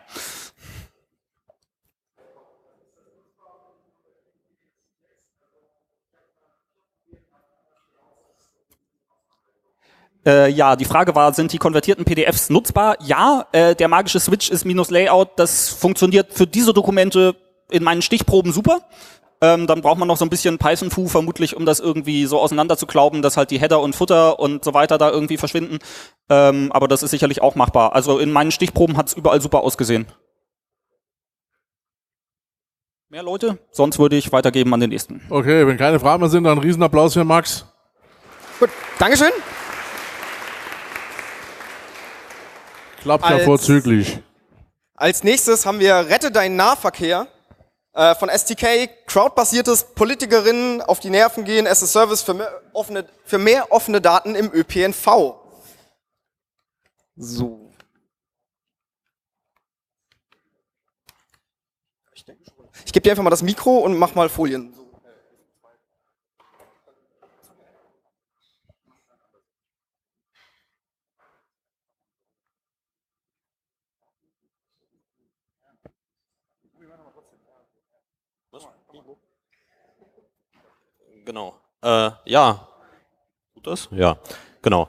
Ja, die Frage war, sind die konvertierten PDFs nutzbar? Ja, der magische Switch ist -Layout, das funktioniert für diese Dokumente in meinen Stichproben super. Dann braucht man noch so ein bisschen Python-Foo vermutlich, um das irgendwie so auseinander zu klauben, dass halt die Header und Footer und so weiter da irgendwie verschwinden. Aber das ist sicherlich auch machbar. Also in meinen Stichproben hat es überall super ausgesehen. Mehr Leute? Sonst würde ich weitergeben an den nächsten. Okay, wenn keine Fragen mehr sind, dann ein Riesenapplaus für Max. Gut, Dankeschön. Klappt ja vorzüglich. Als nächstes haben wir Rette deinen Nahverkehr von STK, crowdbasiertes Politikerinnen auf die Nerven gehen, as a Service für mehr offene Daten im ÖPNV. So. Ich gebe dir einfach mal das Mikro und mach mal Folien. Genau. Ja. Tut das? Ja, genau.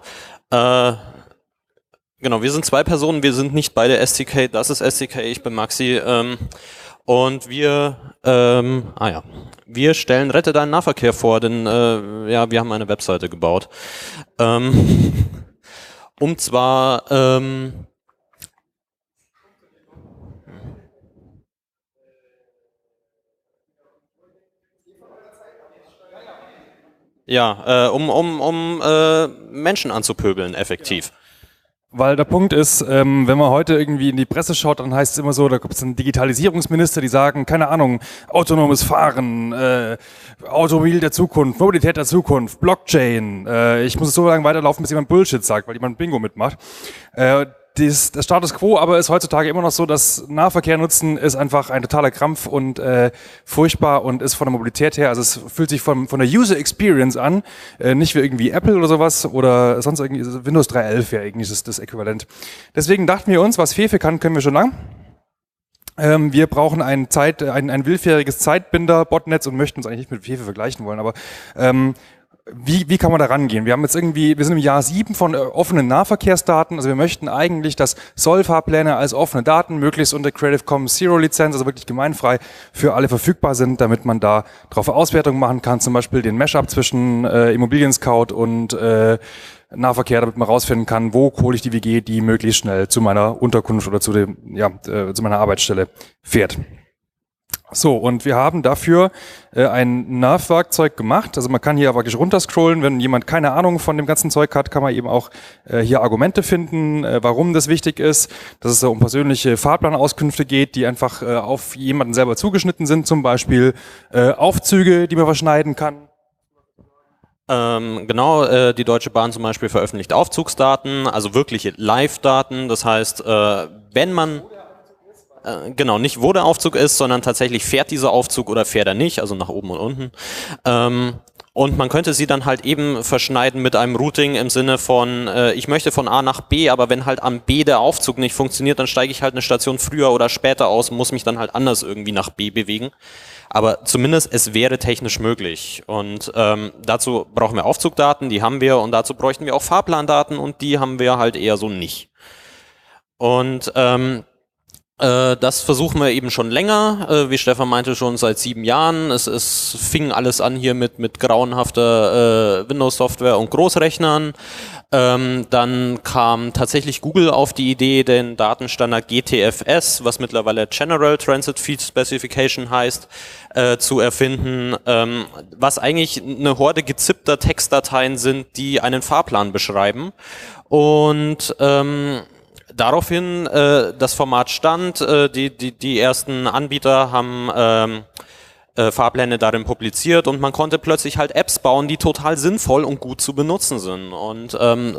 Genau, wir sind zwei Personen, wir sind nicht beide STK, das ist STK, ich bin Maxi. Und wir stellen Rette deinen Nahverkehr vor, denn ja, wir haben eine Webseite gebaut. Um zwar ja, um Menschen anzupöbeln, effektiv. Weil der Punkt ist, wenn man heute irgendwie in die Presse schaut, dann heißt es immer so, da gibt es einen Digitalisierungsminister, die sagen, keine Ahnung, autonomes Fahren, Automobil der Zukunft, Mobilität der Zukunft, Blockchain. Ich muss es so lange weiterlaufen, bis jemand Bullshit sagt, weil jemand Bingo mitmacht. Das Status Quo aber ist heutzutage immer noch so, dass Nahverkehr nutzen ist einfach ein totaler Krampf und furchtbar und ist von der Mobilität her, also es fühlt sich von der User Experience an, nicht wie irgendwie Apple oder sowas oder sonst irgendwie, Windows 3.11 wäre irgendwie das Äquivalent. Deswegen dachten wir uns, was Fefe kann, können wir schon lang. Wir brauchen ein willfähriges Zeitbinder-Botnetz und möchten uns eigentlich nicht mit Fefe vergleichen wollen, aber wie kann man da rangehen? Wir sind im Jahr 7 von offenen Nahverkehrsdaten. Also wir möchten eigentlich, dass Sollfahrpläne als offene Daten möglichst unter Creative Commons Zero Lizenz, also wirklich gemeinfrei, für alle verfügbar sind, damit man da drauf Auswertungen machen kann. Zum Beispiel den Mashup zwischen Immobilien Scout und Nahverkehr, damit man rausfinden kann, wo hole ich die WG, die möglichst schnell zu meiner Unterkunft oder zu meiner Arbeitsstelle fährt. So, und wir haben dafür ein Nav-Werkzeug gemacht. Also man kann hier wirklich runterscrollen. Wenn jemand keine Ahnung von dem ganzen Zeug hat, kann man eben auch hier Argumente finden, warum das wichtig ist. Dass es so um persönliche Fahrplanauskünfte geht, die einfach auf jemanden selber zugeschnitten sind. Zum Beispiel Aufzüge, die man verschneiden kann. Genau, die Deutsche Bahn zum Beispiel veröffentlicht Aufzugsdaten, also wirkliche Live-Daten. Das heißt, wenn man genau, nicht wo der Aufzug ist, sondern tatsächlich fährt dieser Aufzug oder fährt er nicht, also nach oben und unten. Und man könnte sie dann halt eben verschneiden mit einem Routing im Sinne von, ich möchte von A nach B, aber wenn halt am B der Aufzug nicht funktioniert, dann steige ich halt eine Station früher oder später aus und muss mich dann halt anders irgendwie nach B bewegen. Aber zumindest es wäre technisch möglich. Und dazu brauchen wir Aufzugdaten, die haben wir, und dazu bräuchten wir auch Fahrplandaten, und die haben wir halt eher so nicht. Und das versuchen wir eben schon länger, wie Stefan meinte, schon seit 7 Jahren. Es fing alles an hier mit grauenhafter Windows-Software und Großrechnern. Dann kam tatsächlich Google auf die Idee, den Datenstandard GTFS, was mittlerweile General Transit Feed Specification heißt, zu erfinden, was eigentlich eine Horde gezippter Textdateien sind, die einen Fahrplan beschreiben. Und daraufhin, das Format stand, die ersten Anbieter haben Fahrpläne darin publiziert, und man konnte plötzlich halt Apps bauen, die total sinnvoll und gut zu benutzen sind. Und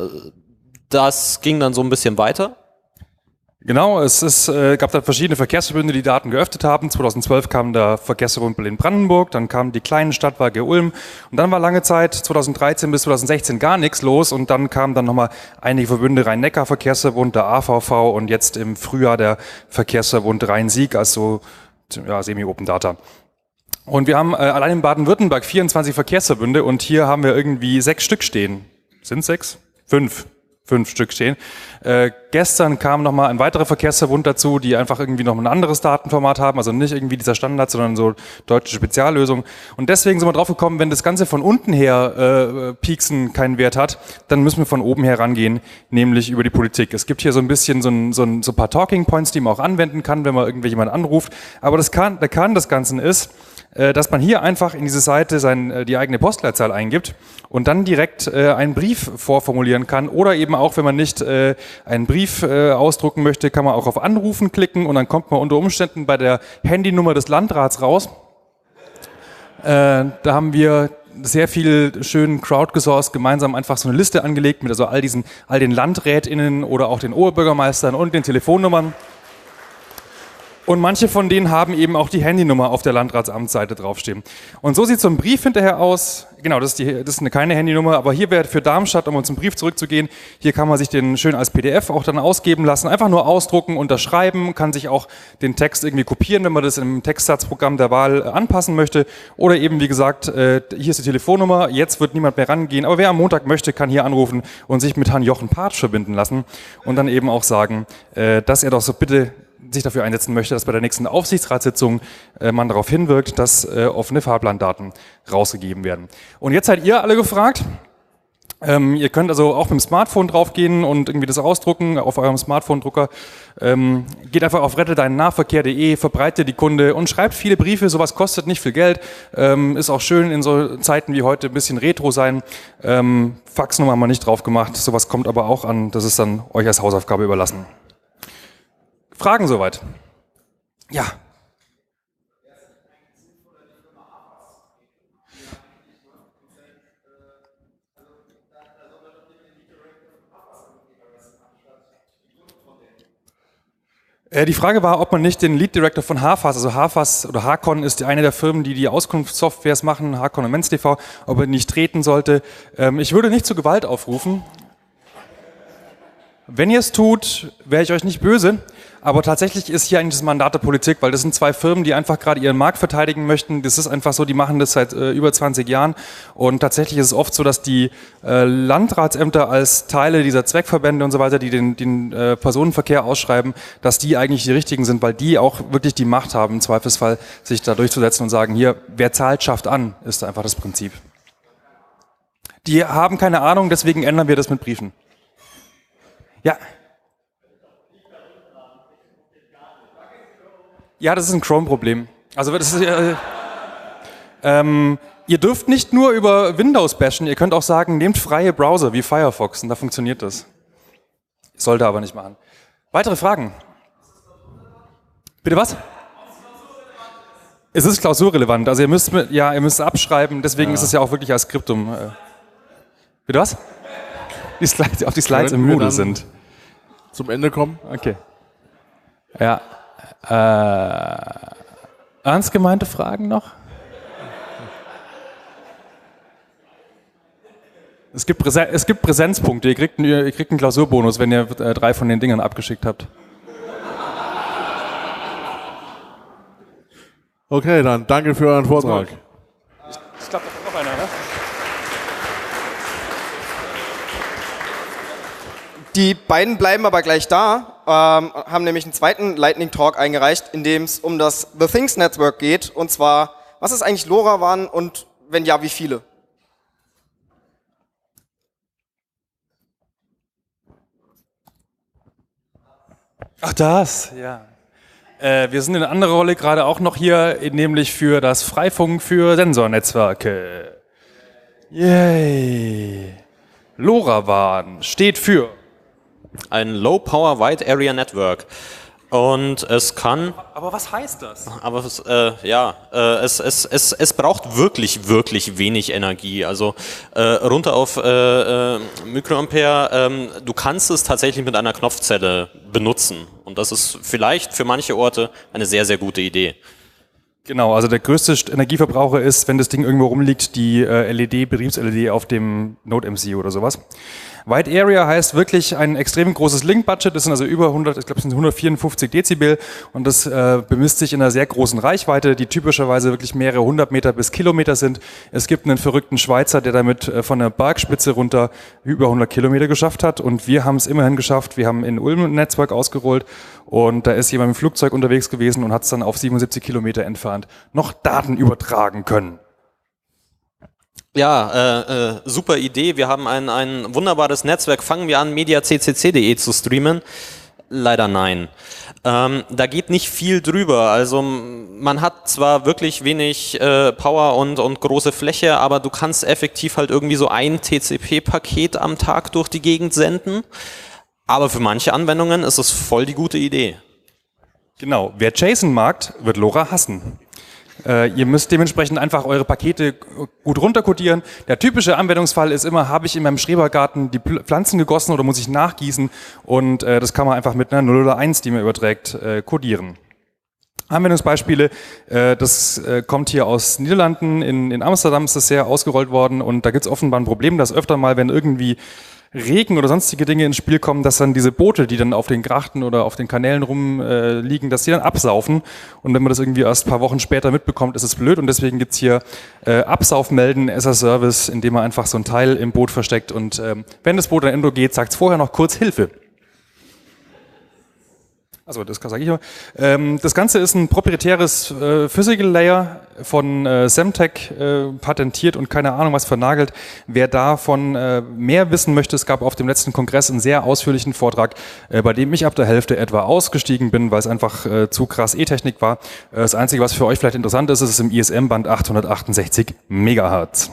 das ging dann so ein bisschen weiter. Genau, gab da verschiedene Verkehrsverbünde, die Daten geöffnet haben. 2012 kam der Verkehrsverbund Berlin-Brandenburg, dann kamen die kleinen Stadtwerke Ulm, und dann war lange Zeit, 2013 bis 2016, gar nichts los, und dann kamen dann nochmal einige Verbünde, Rhein-Neckar-Verkehrsverbund, der AVV, und jetzt im Frühjahr der Verkehrsverbund Rhein-Sieg, also Semi-Open Data. Und wir haben allein in Baden-Württemberg 24 Verkehrsverbünde, und hier haben wir irgendwie 6 Stück stehen. Sind 6? 5 Stück stehen. Gestern kam nochmal ein weiterer Verkehrsverbund dazu, die einfach irgendwie noch ein anderes Datenformat haben, also nicht irgendwie dieser Standard, sondern so deutsche Speziallösung. Und deswegen sind wir drauf gekommen, wenn das Ganze von unten her Pieksen keinen Wert hat, dann müssen wir von oben her rangehen, nämlich über die Politik. Es gibt hier so ein bisschen so ein paar Talking Points, die man auch anwenden kann, wenn man irgendjemanden anruft. Aber der Kern des Ganzen ist, dass man hier einfach in diese Seite die eigene Postleitzahl eingibt und dann direkt einen Brief vorformulieren kann, oder eben auch, wenn man nicht einen Brief ausdrucken möchte, kann man auch auf Anrufen klicken, und dann kommt man unter Umständen bei der Handynummer des Landrats raus. Da haben wir sehr viel schön crowdgesourced gemeinsam einfach so eine Liste angelegt mit all den LandrätInnen oder auch den Oberbürgermeistern und den Telefonnummern. Und manche von denen haben eben auch die Handynummer auf der Landratsamtsseite draufstehen. Und so sieht so ein Brief hinterher aus. Genau, das ist keine Handynummer, aber hier wäre für Darmstadt, um uns einen Brief zurückzugehen, hier kann man sich den schön als PDF auch dann ausgeben lassen. Einfach nur ausdrucken, unterschreiben, kann sich auch den Text irgendwie kopieren, wenn man das im Textsatzprogramm der Wahl anpassen möchte. Oder eben, wie gesagt, hier ist die Telefonnummer, jetzt wird niemand mehr rangehen, aber wer am Montag möchte, kann hier anrufen und sich mit Herrn Jochen Partsch verbinden lassen und dann eben auch sagen, dass er doch so bitte sich dafür einsetzen möchte, dass bei der nächsten Aufsichtsratssitzung man darauf hinwirkt, dass offene Fahrplandaten rausgegeben werden. Und jetzt seid ihr alle gefragt. Ihr könnt also auch mit dem Smartphone draufgehen und irgendwie das ausdrucken auf eurem Smartphone-Drucker. Geht einfach auf rettetdeinennahverkehr.de, verbreitet die Kunde und schreibt viele Briefe. Sowas kostet nicht viel Geld. Ist auch schön in so Zeiten wie heute ein bisschen retro sein. Faxnummer haben wir nicht drauf gemacht. Sowas kommt aber auch an. Das ist dann euch als Hausaufgabe überlassen. Fragen soweit? Ja. Die Frage war, ob man nicht den Lead Director von HFAS, also HFAS oder Hakon ist eine der Firmen, die Auskunftssoftwares machen, Hakon und MenzTV, ob er nicht treten sollte. Ich würde nicht zur Gewalt aufrufen. Wenn ihr es tut, wäre ich euch nicht böse, aber tatsächlich ist hier eigentlich das Mandat der Politik, weil das sind 2 Firmen, die einfach gerade ihren Markt verteidigen möchten. Das ist einfach so, die machen das seit über 20 Jahren, und tatsächlich ist es oft so, dass die Landratsämter als Teile dieser Zweckverbände und so weiter, die den Personenverkehr ausschreiben, dass die eigentlich die richtigen sind, weil die auch wirklich die Macht haben, im Zweifelsfall sich da durchzusetzen und sagen, hier, wer zahlt, schafft an, ist einfach das Prinzip. Die haben keine Ahnung, deswegen ändern wir das mit Briefen. Ja. Ja, das ist ein Chrome-Problem. Also das ist, ihr dürft nicht nur über Windows bashen, ihr könnt auch sagen, nehmt freie Browser wie Firefox und da funktioniert das. Sollte aber nicht machen. Weitere Fragen? Bitte was? Es ist klausurrelevant, also ihr müsst abschreiben, deswegen ist es ja auch wirklich als Skriptum. Bitte was? Ob die Slides im Moodle sind. Zum Ende kommen? Okay. Ja. Ernst gemeinte Fragen noch? Es gibt Präsenzpunkte, ihr kriegt einen Klausurbonus, wenn ihr 3 von den Dingern abgeschickt habt. Okay, dann danke für euren Vortrag. Ich glaube, da kommt noch einer, ne? Die beiden bleiben aber gleich da, haben nämlich einen zweiten Lightning Talk eingereicht, in dem es um das The Things Network geht. Und zwar, was ist eigentlich LoRaWAN und wenn ja, wie viele? Ach das, ja. Wir sind in einer anderen Rolle gerade auch noch hier, nämlich für das Freifunk für Sensornetzwerke. Yay. LoRaWAN steht für ein Low Power Wide Area Network. Und es kann... Aber was heißt das? Aber es braucht wirklich, wirklich wenig Energie. Also runter auf Mikroampere. Du kannst es tatsächlich mit einer Knopfzelle benutzen. Und das ist vielleicht für manche Orte eine sehr, sehr gute Idee. Genau, also der größte Energieverbraucher ist, wenn das Ding irgendwo rumliegt, die Betriebs-LED auf dem Node-MCU oder sowas. Wide Area heißt wirklich ein extrem großes Link-Budget, das sind also über 100, ich glaube es sind 154 Dezibel und das bemisst sich in einer sehr großen Reichweite, die typischerweise wirklich mehrere 100 Meter bis Kilometer sind. Es gibt einen verrückten Schweizer, der damit von der Bergspitze runter über 100 Kilometer geschafft hat und wir haben es immerhin geschafft, wir haben in Ulm ein Netzwerk ausgerollt und da ist jemand mit dem Flugzeug unterwegs gewesen und hat es dann auf 77 Kilometer entfernt noch Daten übertragen können. Ja, super Idee. Wir haben ein wunderbares Netzwerk. Fangen wir an, mediaccc.de zu streamen? Leider nein. Da geht nicht viel drüber. Also man hat zwar wirklich wenig Power und große Fläche, aber du kannst effektiv halt irgendwie so ein TCP-Paket am Tag durch die Gegend senden. Aber für manche Anwendungen ist es voll die gute Idee. Genau. Wer JSON mag, wird LoRa hassen. Ihr müsst dementsprechend einfach eure Pakete gut runterkodieren. Der typische Anwendungsfall ist immer, habe ich in meinem Schrebergarten die Pflanzen gegossen oder muss ich nachgießen? Und das kann man einfach mit einer 0 oder 1, die man überträgt, kodieren. Anwendungsbeispiele, das kommt hier aus Niederlanden, in Amsterdam ist das sehr ausgerollt worden und da gibt es offenbar ein Problem, dass öfter mal, wenn irgendwie Regen oder sonstige Dinge ins Spiel kommen, dass dann diese Boote, die dann auf den Grachten oder auf den Kanälen rumliegen, dass die dann absaufen. Und wenn man das irgendwie erst ein paar Wochen später mitbekommt, ist es blöd. Und deswegen gibt's hier Absaufmelden as a Service, indem man einfach so ein Teil im Boot versteckt. Und wenn das Boot an Ende geht, sagt's vorher noch kurz Hilfe. Also das sage ich mal. Das Ganze ist ein proprietäres Physical Layer von Semtech patentiert und keine Ahnung was vernagelt. Wer davon mehr wissen möchte, es gab auf dem letzten Kongress einen sehr ausführlichen Vortrag, bei dem ich ab der Hälfte etwa ausgestiegen bin, weil es einfach zu krass E-Technik war. Das Einzige, was für euch vielleicht interessant ist, ist im ISM-Band 868 Megahertz.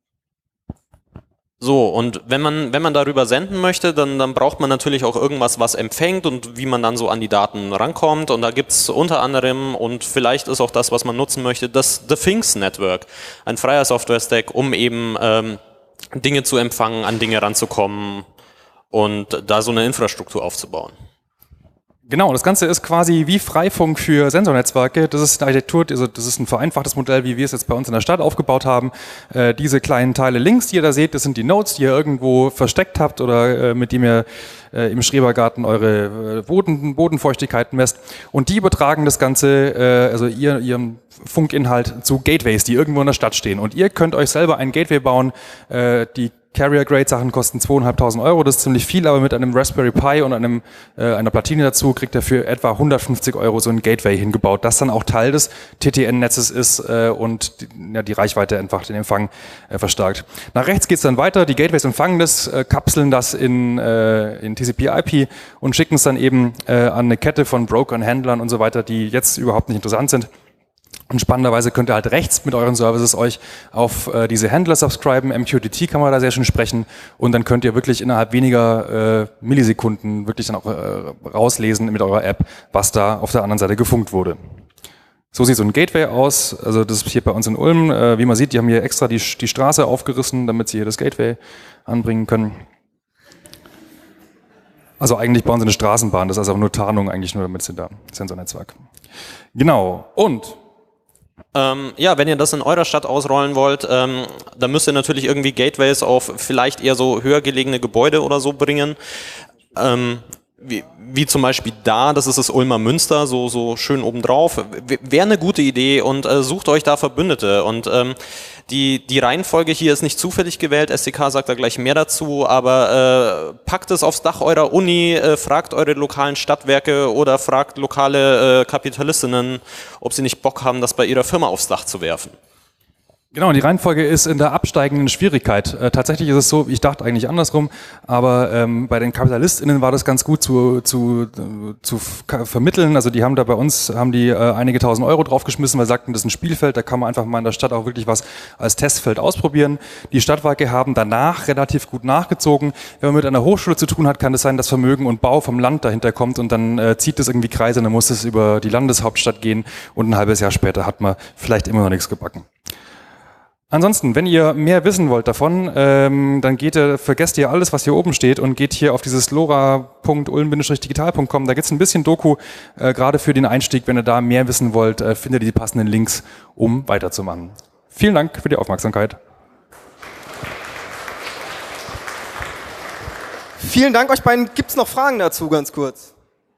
So, und wenn man darüber senden möchte, dann braucht man natürlich auch irgendwas, was empfängt und wie man dann so an die Daten rankommt. Und da gibt's unter anderem, und vielleicht ist auch das, was man nutzen möchte, das The Things Network. Ein freier Software-Stack, um eben Dinge zu empfangen, an Dinge ranzukommen und da so eine Infrastruktur aufzubauen. Genau, das Ganze ist quasi wie Freifunk für Sensornetzwerke. Das ist eine Architektur, also das ist ein vereinfachtes Modell, wie wir es jetzt bei uns in der Stadt aufgebaut haben. Diese kleinen Teile links, die ihr da seht, das sind die Nodes, die ihr irgendwo versteckt habt oder mit dem ihr im Schrebergarten eure Bodenfeuchtigkeit messt. Und die übertragen das Ganze, also ihren Funkinhalt zu Gateways, die irgendwo in der Stadt stehen. Und ihr könnt euch selber ein Gateway bauen, die Carrier-Grade-Sachen kosten 2.500 €, das ist ziemlich viel, aber mit einem Raspberry Pi und einer Platine dazu kriegt er für etwa 150 € so ein Gateway hingebaut, das dann auch Teil des TTN-Netzes ist und die Reichweite einfach den Empfang verstärkt. Nach rechts geht es dann weiter, die Gateways empfangen das, kapseln das in TCP/IP und schicken es dann eben an eine Kette von Brokern, Händlern und so weiter, die jetzt überhaupt nicht interessant sind. Und spannenderweise könnt ihr halt rechts mit euren Services euch auf diese Händler subscriben. MQTT kann man da sehr schön sprechen. Und dann könnt ihr wirklich innerhalb weniger Millisekunden wirklich dann auch rauslesen mit eurer App, was da auf der anderen Seite gefunkt wurde. So sieht so ein Gateway aus. Also das ist hier bei uns in Ulm. Wie man sieht, die haben hier extra die Straße aufgerissen, damit sie hier das Gateway anbringen können. Also eigentlich bauen sie eine Straßenbahn. Das ist also nur Tarnung eigentlich, nur damit sie da Sensornetzwerk. Genau. Und ja, wenn ihr das in eurer Stadt ausrollen wollt, dann müsst ihr natürlich irgendwie Gateways auf vielleicht eher so höher gelegene Gebäude oder so bringen. Wie zum Beispiel da, das ist das Ulmer Münster, so schön obendrauf. Wäre eine gute Idee und sucht euch da Verbündete. Und die Reihenfolge hier ist nicht zufällig gewählt, SDK sagt da gleich mehr dazu, aber packt es aufs Dach eurer Uni, fragt eure lokalen Stadtwerke oder fragt lokale Kapitalistinnen, ob sie nicht Bock haben, das bei ihrer Firma aufs Dach zu werfen. Genau, die Reihenfolge ist in der absteigenden Schwierigkeit. Tatsächlich ist es so, ich dachte eigentlich andersrum, aber bei den KapitalistInnen war das ganz gut zu vermitteln. Also die haben da bei uns, einige tausend € draufgeschmissen, weil sie sagten, das ist ein Spielfeld, da kann man einfach mal in der Stadt auch wirklich was als Testfeld ausprobieren. Die Stadtwerke haben danach relativ gut nachgezogen. Wenn man mit einer Hochschule zu tun hat, kann es sein, dass Vermögen und Bau vom Land dahinter kommt und dann zieht es irgendwie Kreise und dann muss es über die Landeshauptstadt gehen und ein halbes Jahr später hat man vielleicht immer noch nichts gebacken. Ansonsten, wenn ihr mehr wissen wollt davon, dann vergesst ihr alles, was hier oben steht und geht hier auf dieses lora.ulm-digital.com. Da gibt es ein bisschen Doku, gerade für den Einstieg. Wenn ihr da mehr wissen wollt, findet ihr die passenden Links, um weiterzumachen. Vielen Dank für die Aufmerksamkeit. Vielen Dank euch beiden. Gibt es noch Fragen dazu, ganz kurz?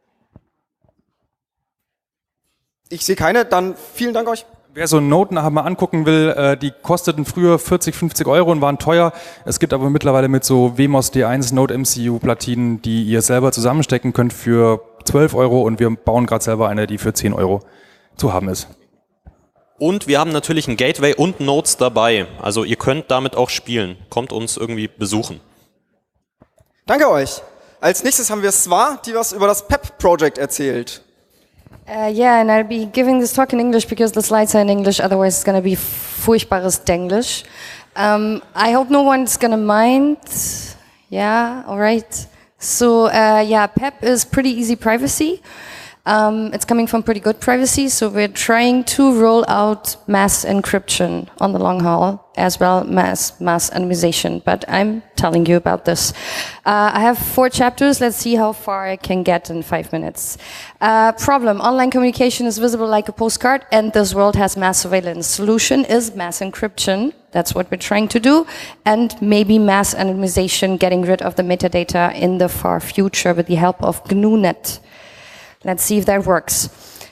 Ich sehe keine, dann vielen Dank euch. Wer so einen Node nachher mal angucken will, die kosteten früher 40, 50 € und waren teuer. Es gibt aber mittlerweile mit so WMOS D1 Node MCU Platinen, die ihr selber zusammenstecken könnt für 12 € und wir bauen gerade selber eine, die für 10 € zu haben ist. Und wir haben natürlich ein Gateway und Nodes dabei. Also ihr könnt damit auch spielen. Kommt uns irgendwie besuchen. Danke euch. Als nächstes haben wir Swa, die was über das PEP-Project erzählt. Yeah, and I'll be giving this talk in English because the slides are in English, otherwise it's going to be furchtbares Denglish. I hope no one's going to mind. Yeah, all right. So, yeah, PEP is pretty easy privacy. It's coming from pretty good privacy, so we're trying to roll out mass encryption on the long haul, as well mass anonymization, but I'm telling you about this. I have 4 chapters. Let's see how far I can get in 5 minutes. Problem: online communication is visible like a postcard, and this world has mass surveillance. Solution is mass encryption. That's what we're trying to do, and maybe mass anonymization, getting rid of the metadata in the far future with the help of GNU-Net. Let's see if that works.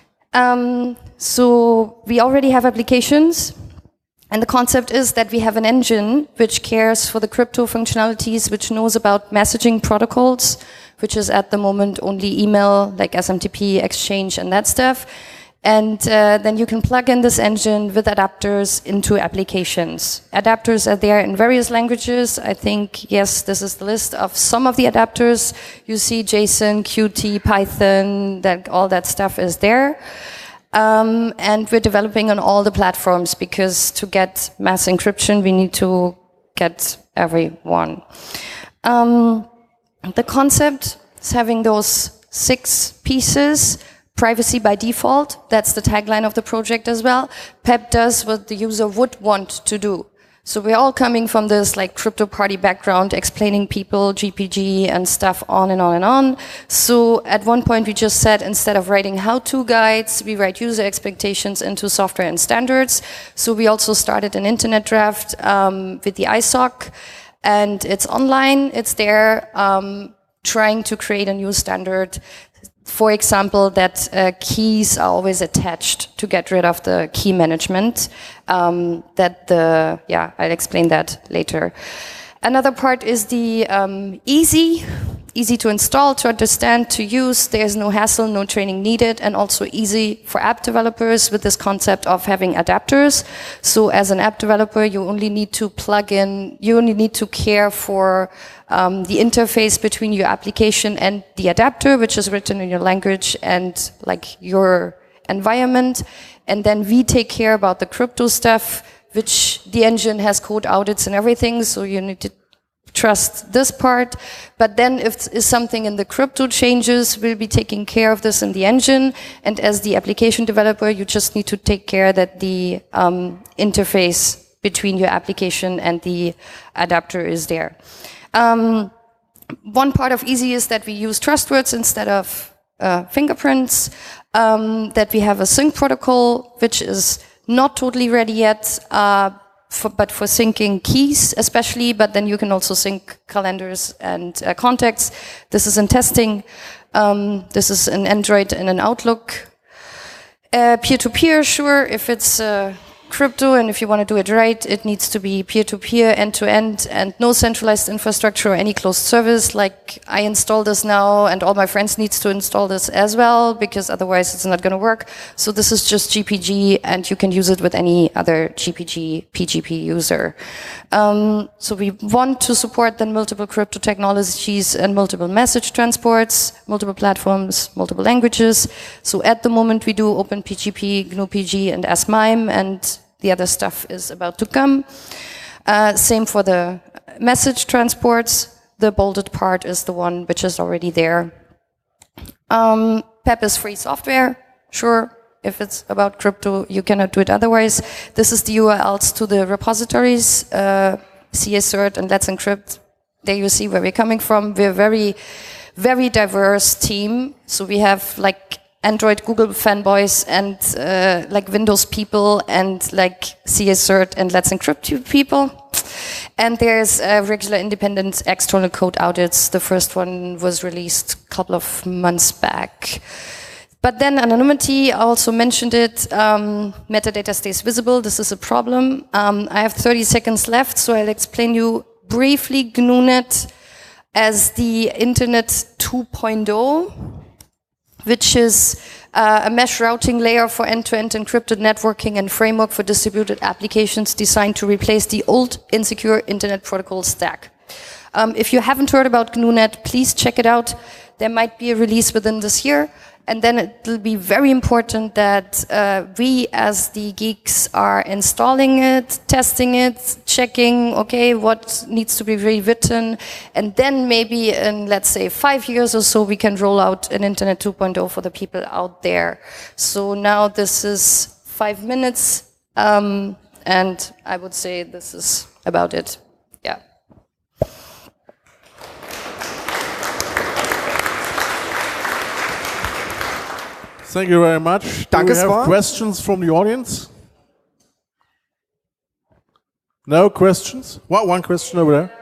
So we already have applications, and the concept is that we have an engine which cares for the crypto functionalities, which knows about messaging protocols, which is at the moment only email, like SMTP, Exchange, and that stuff. And then you can plug in this engine with adapters into applications. Adapters are there in various languages. I think, yes, this is the list of some of the adapters. You see JSON, Qt, Python, all that stuff is there. And we're developing on all the platforms because to get mass encryption, we need to get everyone. The concept is having those 6 pieces. Privacy by default, that's the tagline of the project as well. PEP does what the user would want to do. So we're all coming from this like crypto party background, explaining people GPG and stuff on and on and on. So at one point we just said, instead of writing how-to guides, we write user expectations into software and standards. So we also started an internet draft with the ISOC, and it's online, it's there, trying to create a new standard. For example, that keys are always attached to get rid of the key management. I'll explain that later. Another part is the easy to install, to understand, to use. There's no hassle, no training needed, and also easy for app developers with this concept of having adapters. So as an app developer, you only need to plug in, you only need to care for the interface between your application and the adapter, which is written in your language and like your environment. And then we take care about the crypto stuff, which the engine has code audits and everything. So you need to trust this part, but then if something in the crypto changes, we'll be taking care of this in the engine, and as the application developer, you just need to take care that the interface between your application and the adapter is there. One part of Easy is that we use trust words instead of fingerprints, that we have a sync protocol, which is not totally ready yet, but for syncing keys especially, but then you can also sync calendars and contacts. This is in testing. This is an Android and an Outlook. Peer-to-peer, sure, if it's crypto and if you want to do it right, it needs to be peer-to-peer, end-to-end, and no centralized infrastructure or any closed service. Like I install this now and all my friends needs to install this as well, because otherwise it's not going to work. So this is just GPG and you can use it with any other GPG, PGP user. So we want to support then multiple crypto technologies and multiple message transports, multiple platforms, multiple languages. So at the moment we do OpenPGP, GNU-PG and S/MIME, and the other stuff is about to come. Same for the message transports. The bolded part is the one which is already there. PEP is free software, sure. If it's about crypto, you cannot do it otherwise. This is the URLs to the repositories, CAcert and Let's Encrypt. There you see where we're coming from. We're a very, very diverse team. So we have like Android, Google fanboys, and like Windows people, and like CAcert and Let's Encrypt people. And there's regular independent external code audits. The first one was released a couple of months back. But then anonymity, I also mentioned it, metadata stays visible. This is a problem. I have 30 seconds left, so I'll explain you briefly GNUnet as the Internet 2.0, which is a mesh routing layer for end-to-end encrypted networking and framework for distributed applications designed to replace the old insecure Internet protocol stack. If you haven't heard about GNUnet, please check it out. There might be a release within this year. And then it will be very important that we as the geeks are installing it, testing it, checking, okay, what needs to be rewritten. And then maybe in, let's say, 5 years or so, we can roll out an Internet 2.0 for the people out there. So now this is 5 minutes, and I would say this is about it. Yeah. Thank you very much. Do we have questions from the audience? No questions? What? One question over there.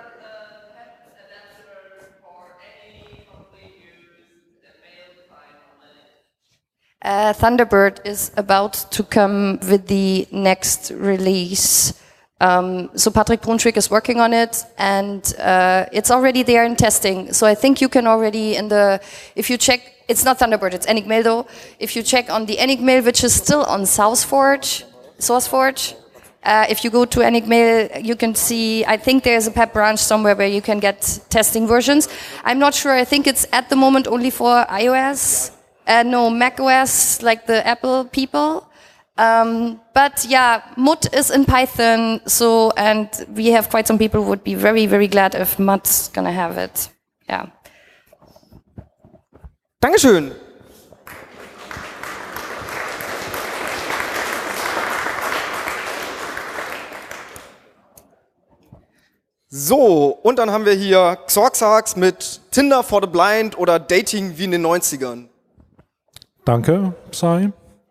Thunderbird is about to come with the next release. So Patrick Brunswick is working on it, and it's already there in testing. So I think you can already, if you check, it's not Thunderbird, it's Enigmail though. If you check on the Enigmail, which is still on SourceForge, if you go to Enigmail, you can see, I think there's a PEP branch somewhere where you can get testing versions. I'm not sure, I think it's at the moment only for iOS, no, macOS, like the Apple people. But yeah, Mut is in Python, so, and we have quite some people who would be very, very glad if Mut's gonna have it. Yeah. Dankeschön. So, und dann haben wir hier Xorxax mit Tinder for the Blind oder Dating wie in den 90ern. Danke, Psy.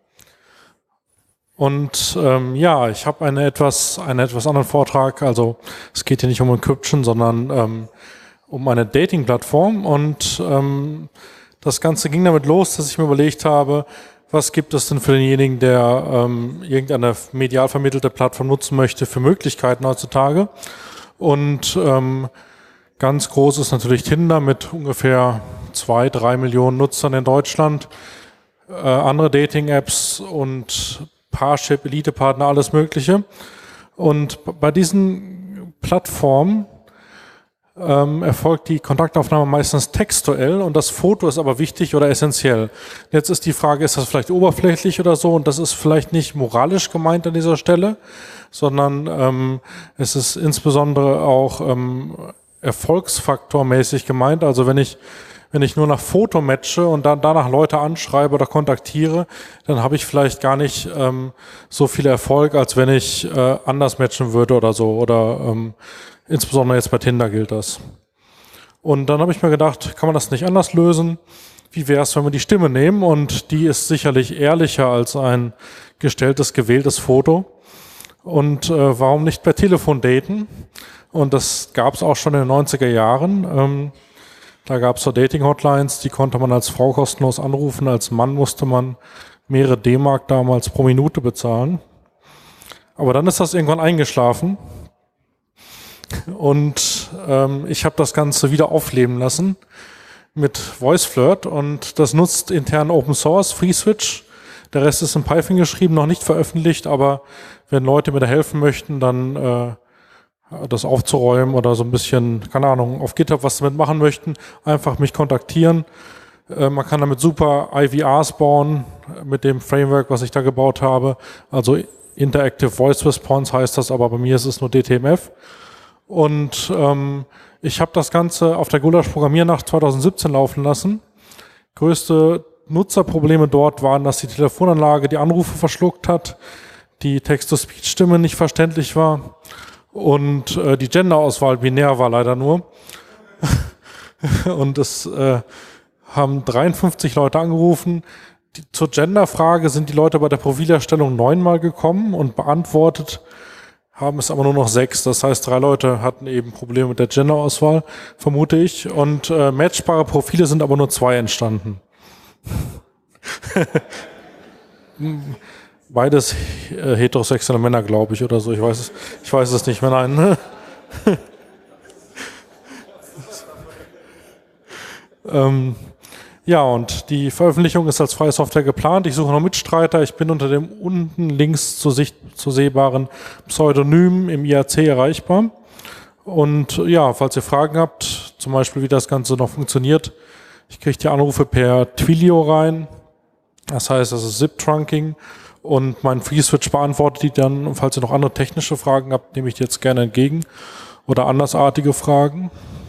Und ja, ich habe einen etwas anderen Vortrag. Also es geht hier nicht um Encryption, sondern um eine Dating-Plattform. Und das Ganze ging damit los, dass ich mir überlegt habe, was gibt es denn für denjenigen, der irgendeine medial vermittelte Plattform nutzen möchte, für Möglichkeiten heutzutage. Und ganz groß ist natürlich Tinder mit ungefähr 2-3 Millionen Nutzern in Deutschland. Andere Dating-Apps und Parship, Elite-Partner, alles Mögliche. Und bei diesen Plattformen erfolgt die Kontaktaufnahme meistens textuell und das Foto ist aber wichtig oder essentiell. Jetzt ist die Frage, ist das vielleicht oberflächlich oder so? Und das ist vielleicht nicht moralisch gemeint an dieser Stelle, sondern es ist insbesondere auch erfolgsfaktormäßig gemeint. Also wenn ich nur nach Foto matche und dann danach Leute anschreibe oder kontaktiere, dann habe ich vielleicht gar nicht so viel Erfolg, als wenn ich anders matchen würde oder so. Oder insbesondere jetzt bei Tinder gilt das. Und dann habe ich mir gedacht, kann man das nicht anders lösen? Wie wäre es, wenn wir die Stimme nehmen? Und die ist sicherlich ehrlicher als ein gestelltes, gewähltes Foto. Und warum nicht per Telefon daten? Und das gab es auch schon in den 90er Jahren. Da gab es so Dating-Hotlines, die konnte man als Frau kostenlos anrufen. Als Mann musste man mehrere D-Mark damals pro Minute bezahlen. Aber dann ist das irgendwann eingeschlafen. Und ich habe das Ganze wieder aufleben lassen mit VoiceFlirt. Und das nutzt intern Open Source, FreeSwitch. Der Rest ist in Python geschrieben, noch nicht veröffentlicht. Aber wenn Leute mir da helfen möchten, dann das aufzuräumen oder so ein bisschen, keine Ahnung, auf GitHub was damit machen möchten, einfach mich kontaktieren. Man kann damit super IVRs bauen mit dem Framework, was ich da gebaut habe. Also Interactive Voice Response heißt das, aber bei mir ist es nur DTMF. Und ich habe das Ganze auf der Gulasch Programmiernacht 2017 laufen lassen. Größte Nutzerprobleme dort waren, dass die Telefonanlage die Anrufe verschluckt hat, die Text-to-Speech-Stimme nicht verständlich war. Und die Gender-Auswahl binär war leider nur. Und es haben 53 Leute angerufen. Zur Gender-Frage sind die Leute bei der Profilerstellung 9-mal gekommen und beantwortet haben es aber nur noch 6. Das heißt, 3 Leute hatten eben Probleme mit der Gender-Auswahl, vermute ich. Und matchbare Profile sind aber nur 2 entstanden. Beides heterosexuelle Männer, glaube ich, oder so. Ich weiß es nicht mehr. Nein. Ja, und die Veröffentlichung ist als freie Software geplant. Ich suche noch Mitstreiter. Ich bin unter dem unten links zu sehbaren Pseudonym im IRC erreichbar. Und ja, falls ihr Fragen habt, zum Beispiel wie das Ganze noch funktioniert, ich kriege die Anrufe per Twilio rein. Das heißt, das ist ZIP-Trunking. Und mein FreeSwitch beantwortet die dann. Und falls ihr noch andere technische Fragen habt, nehme ich die jetzt gerne entgegen. Oder andersartige Fragen.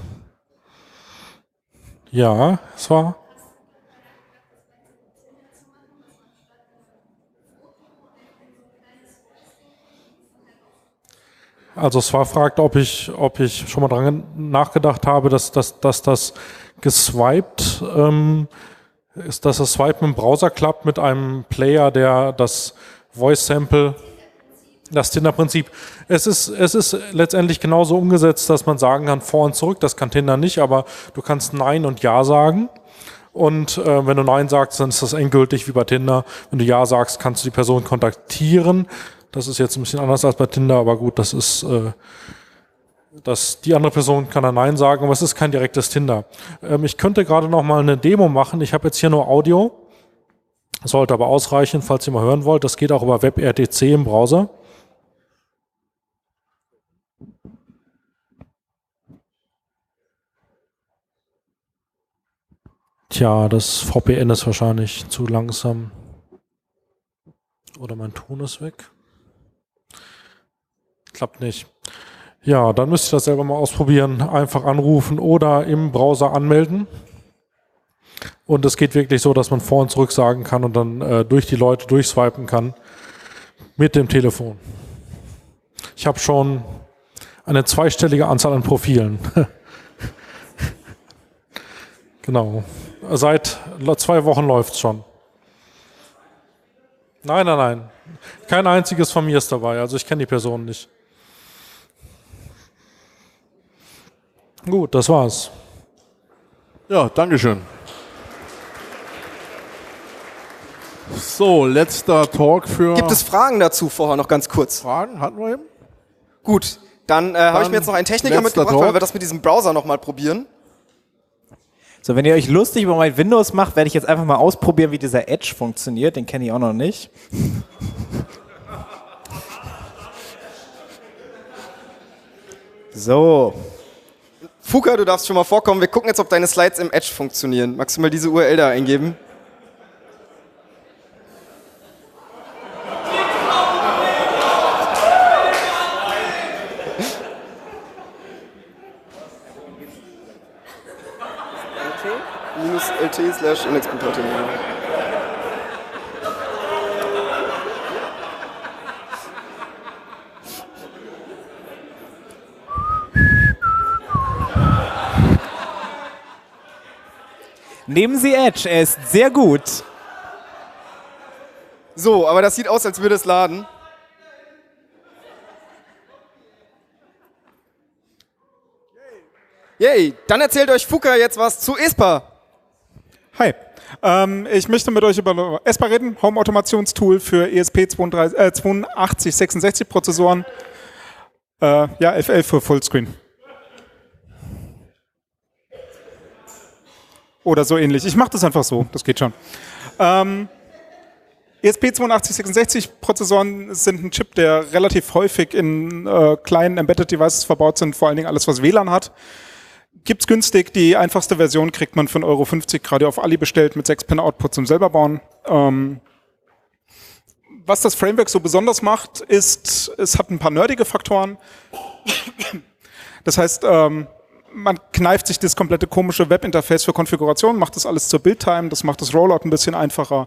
Ja, es war. Also Swa fragt, ob ich schon mal dran nachgedacht habe, dass das geswiped ist, dass das Swipen im Browser klappt mit einem Player, der das Voice-Sample, das Tinder-Prinzip. Es ist letztendlich genauso umgesetzt, dass man sagen kann, vor und zurück, das kann Tinder nicht, aber du kannst Nein und Ja sagen. Und wenn du Nein sagst, dann ist das endgültig wie bei Tinder. Wenn du Ja sagst, kannst du die Person kontaktieren. Das ist jetzt ein bisschen anders als bei Tinder, aber gut, das ist, die andere Person kann dann Nein sagen, aber es ist kein direktes Tinder. Ich könnte gerade noch mal eine Demo machen. Ich habe jetzt hier nur Audio. Sollte aber ausreichen, falls ihr mal hören wollt. Das geht auch über WebRTC im Browser. Tja, das VPN ist wahrscheinlich zu langsam. Oder mein Ton ist weg. Klappt nicht. Ja, dann müsst ihr das selber mal ausprobieren. Einfach anrufen oder im Browser anmelden. Und es geht wirklich so, dass man vor und zurück sagen kann und dann durch die Leute durchswipen kann mit dem Telefon. Ich habe schon eine zweistellige Anzahl an Profilen. Genau. Seit 2 Wochen läuft es schon. Nein. Kein einziges von mir ist dabei. Also ich kenne die Person nicht. Gut, das war's. Ja, Dankeschön. So, letzter Talk für... Gibt es Fragen dazu vorher noch ganz kurz? Fragen hatten wir eben? Gut, Dann habe ich mir jetzt noch einen Techniker mitgebracht, weil wir das mit diesem Browser nochmal probieren. So, wenn ihr euch lustig über mein Windows macht, werde ich jetzt einfach mal ausprobieren, wie dieser Edge funktioniert. Den kenne ich auch noch nicht. So. Fuka, du darfst schon mal vorkommen. Wir gucken jetzt, ob deine Slides im Edge funktionieren. Magst du mal diese URL da eingeben? lt/index.html. Nehmen Sie Edge, er ist sehr gut. So, aber das sieht aus, als würde es laden. Yay, dann erzählt euch Fuka jetzt was zu ESPA. Hi, ich möchte mit euch über ESPA reden, Home-Automationstool für ESP8266 Prozessoren. Ja, F11 für Fullscreen. Oder so ähnlich. Ich mache das einfach so, das geht schon. ESP8266 Prozessoren sind ein Chip, der relativ häufig in kleinen Embedded Devices verbaut sind, vor allen Dingen alles, was WLAN hat. Gibt's günstig, die einfachste Version kriegt man für 1,50 € gerade auf Ali bestellt mit 6-Pin-Output zum selber bauen. Was das Framework so besonders macht, ist, es hat ein paar nerdige Faktoren. Das heißt, man kneift sich das komplette komische Webinterface für Konfiguration, macht das alles zur Build-Time, das macht das Rollout ein bisschen einfacher.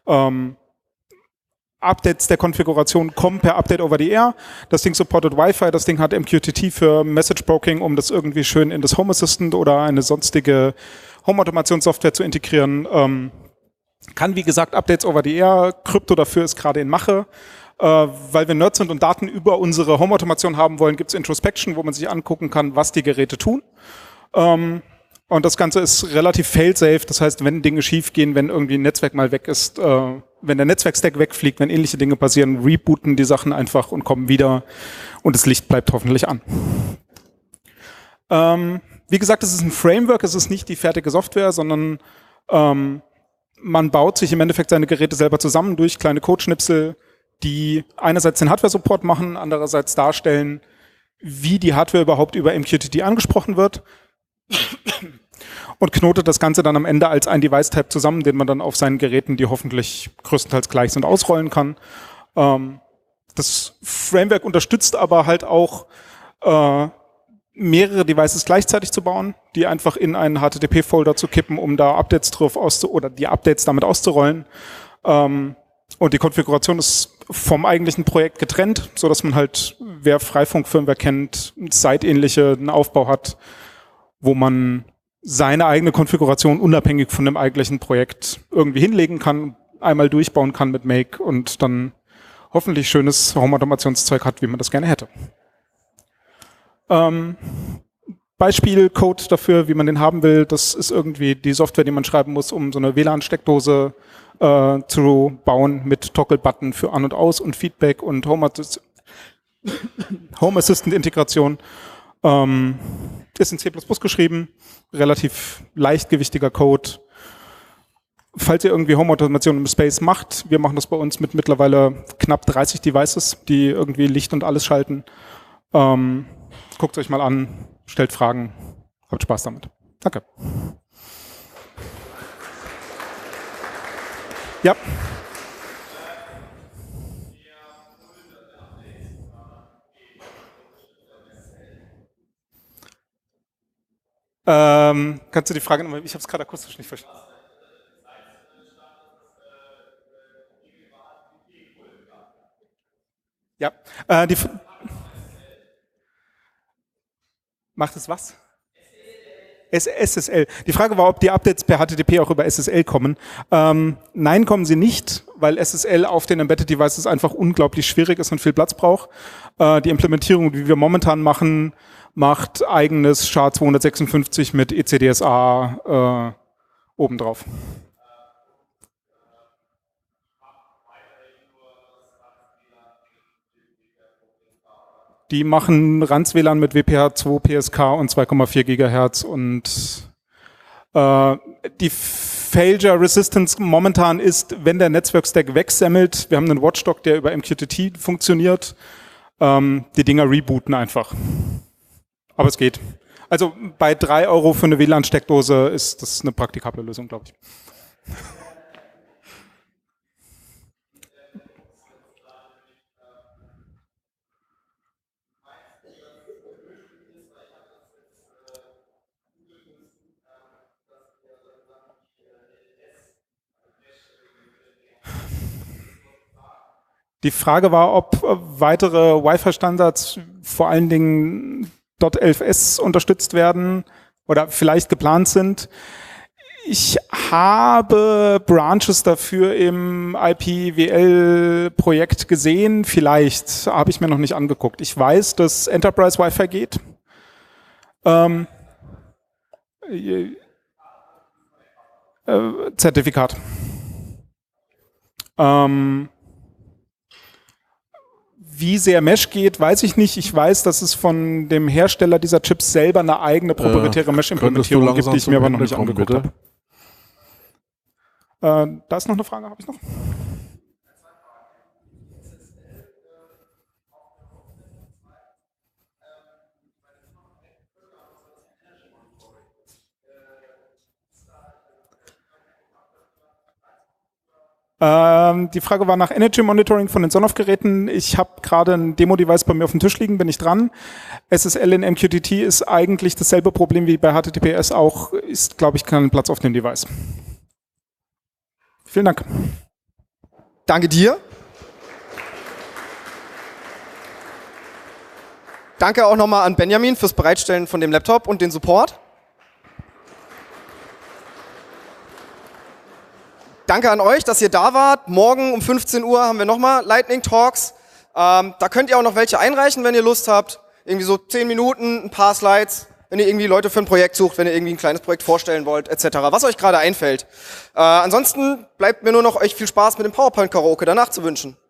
Updates der Konfiguration kommen per Update over the air. Das Ding supportet Wi-Fi, das Ding hat MQTT für Message Broking, um das irgendwie schön in das Home Assistant oder eine sonstige Home-Automationssoftware zu integrieren. Kann, wie gesagt, Updates over the air. Krypto dafür ist gerade in Mache. Weil wir Nerds sind und Daten über unsere Home-Automation haben wollen, gibt es Introspection, wo man sich angucken kann, was die Geräte tun. Und das Ganze ist relativ fail-safe. Das heißt, wenn Dinge schief gehen, wenn irgendwie ein Netzwerk mal weg ist, wenn der Netzwerkstack wegfliegt, wenn ähnliche Dinge passieren, rebooten die Sachen einfach und kommen wieder und das Licht bleibt hoffentlich an. Wie gesagt, es ist ein Framework, es ist nicht die fertige Software, sondern man baut sich im Endeffekt seine Geräte selber zusammen durch kleine Codeschnipsel, die einerseits den Hardware-Support machen, andererseits darstellen, wie die Hardware überhaupt über MQTT angesprochen wird und knotet das Ganze dann am Ende als ein Device-Type zusammen, den man dann auf seinen Geräten, die hoffentlich größtenteils gleich sind, ausrollen kann. Das Framework unterstützt aber halt auch mehrere Devices gleichzeitig zu bauen, die einfach in einen HTTP-Folder zu kippen, um da Updates drauf oder die Updates damit auszurollen. Und die Konfiguration ist vom eigentlichen Projekt getrennt, so dass man halt, wer Freifunk-Firmware kennt, Site-ähnlichen Aufbau hat, wo man seine eigene Konfiguration unabhängig von dem eigentlichen Projekt irgendwie hinlegen kann, einmal durchbauen kann mit Make und dann hoffentlich schönes Home-Automationszeug hat, wie man das gerne hätte. Beispielcode dafür, wie man den haben will, das ist irgendwie die Software, die man schreiben muss, um so eine WLAN-Steckdose zu bauen mit Toggle-Button für An- und Aus und Feedback und Home Assistant-Integration. Ist in C++ geschrieben, relativ leichtgewichtiger Code. Falls ihr irgendwie Home-Automation im Space macht, wir machen das bei uns mit mittlerweile knapp 30 Devices, die irgendwie Licht und alles schalten. Guckt euch mal an, stellt Fragen, habt Spaß damit. Danke. Ja. Kannst du die Frage nochmal, ich habe es gerade akustisch nicht verstanden. Ja, macht es was? SSL. Die Frage war, ob die Updates per HTTP auch über SSL kommen. Nein, kommen sie nicht, weil SSL auf den Embedded Devices einfach unglaublich schwierig ist und viel Platz braucht. Die Implementierung, die wir momentan machen, macht eigenes SHA-256 mit ECDSA obendrauf. Die machen RANS-WLAN mit WPH2, PSK und 2,4 GHz und die Failure Resistance momentan ist, wenn der Netzwerkstack wegsemmelt, wir haben einen Watchdog, der über MQTT funktioniert, die Dinger rebooten einfach. Aber es geht. Also bei 3 € für eine WLAN-Steckdose ist das eine praktikable Lösung, glaube ich. Die Frage war, ob weitere Wi-Fi-Standards, vor allen Dingen .11s, unterstützt werden oder vielleicht geplant sind. Ich habe Branches dafür im IPWL-Projekt gesehen. Vielleicht habe ich mir noch nicht angeguckt. Ich weiß, dass Enterprise Wi-Fi geht. Zertifikat. Wie sehr Mesh geht, weiß ich nicht. Ich weiß, dass es von dem Hersteller dieser Chips selber eine eigene proprietäre Mesh-Implementierung gibt, die ich mir aber noch nicht angeguckt habe. Da ist noch eine Frage, habe ich noch? Die Frage war nach Energy Monitoring von den Sonoff-Geräten. Ich habe gerade ein Demo-Device bei mir auf dem Tisch liegen, bin ich dran. SSL in MQTT ist eigentlich dasselbe Problem wie bei HTTPS auch, ist, glaube ich, kein Platz auf dem Device. Vielen Dank. Danke dir. Danke auch nochmal an Benjamin fürs Bereitstellen von dem Laptop und den Support. Danke an euch, dass ihr da wart. Morgen um 15 Uhr haben wir nochmal Lightning Talks. Da könnt ihr auch noch welche einreichen, wenn ihr Lust habt. Irgendwie so 10 Minuten, ein paar Slides, wenn ihr irgendwie Leute für ein Projekt sucht, wenn ihr irgendwie ein kleines Projekt vorstellen wollt, etc. Was euch gerade einfällt. Ansonsten bleibt mir nur noch euch viel Spaß mit dem PowerPoint-Karaoke danach zu wünschen.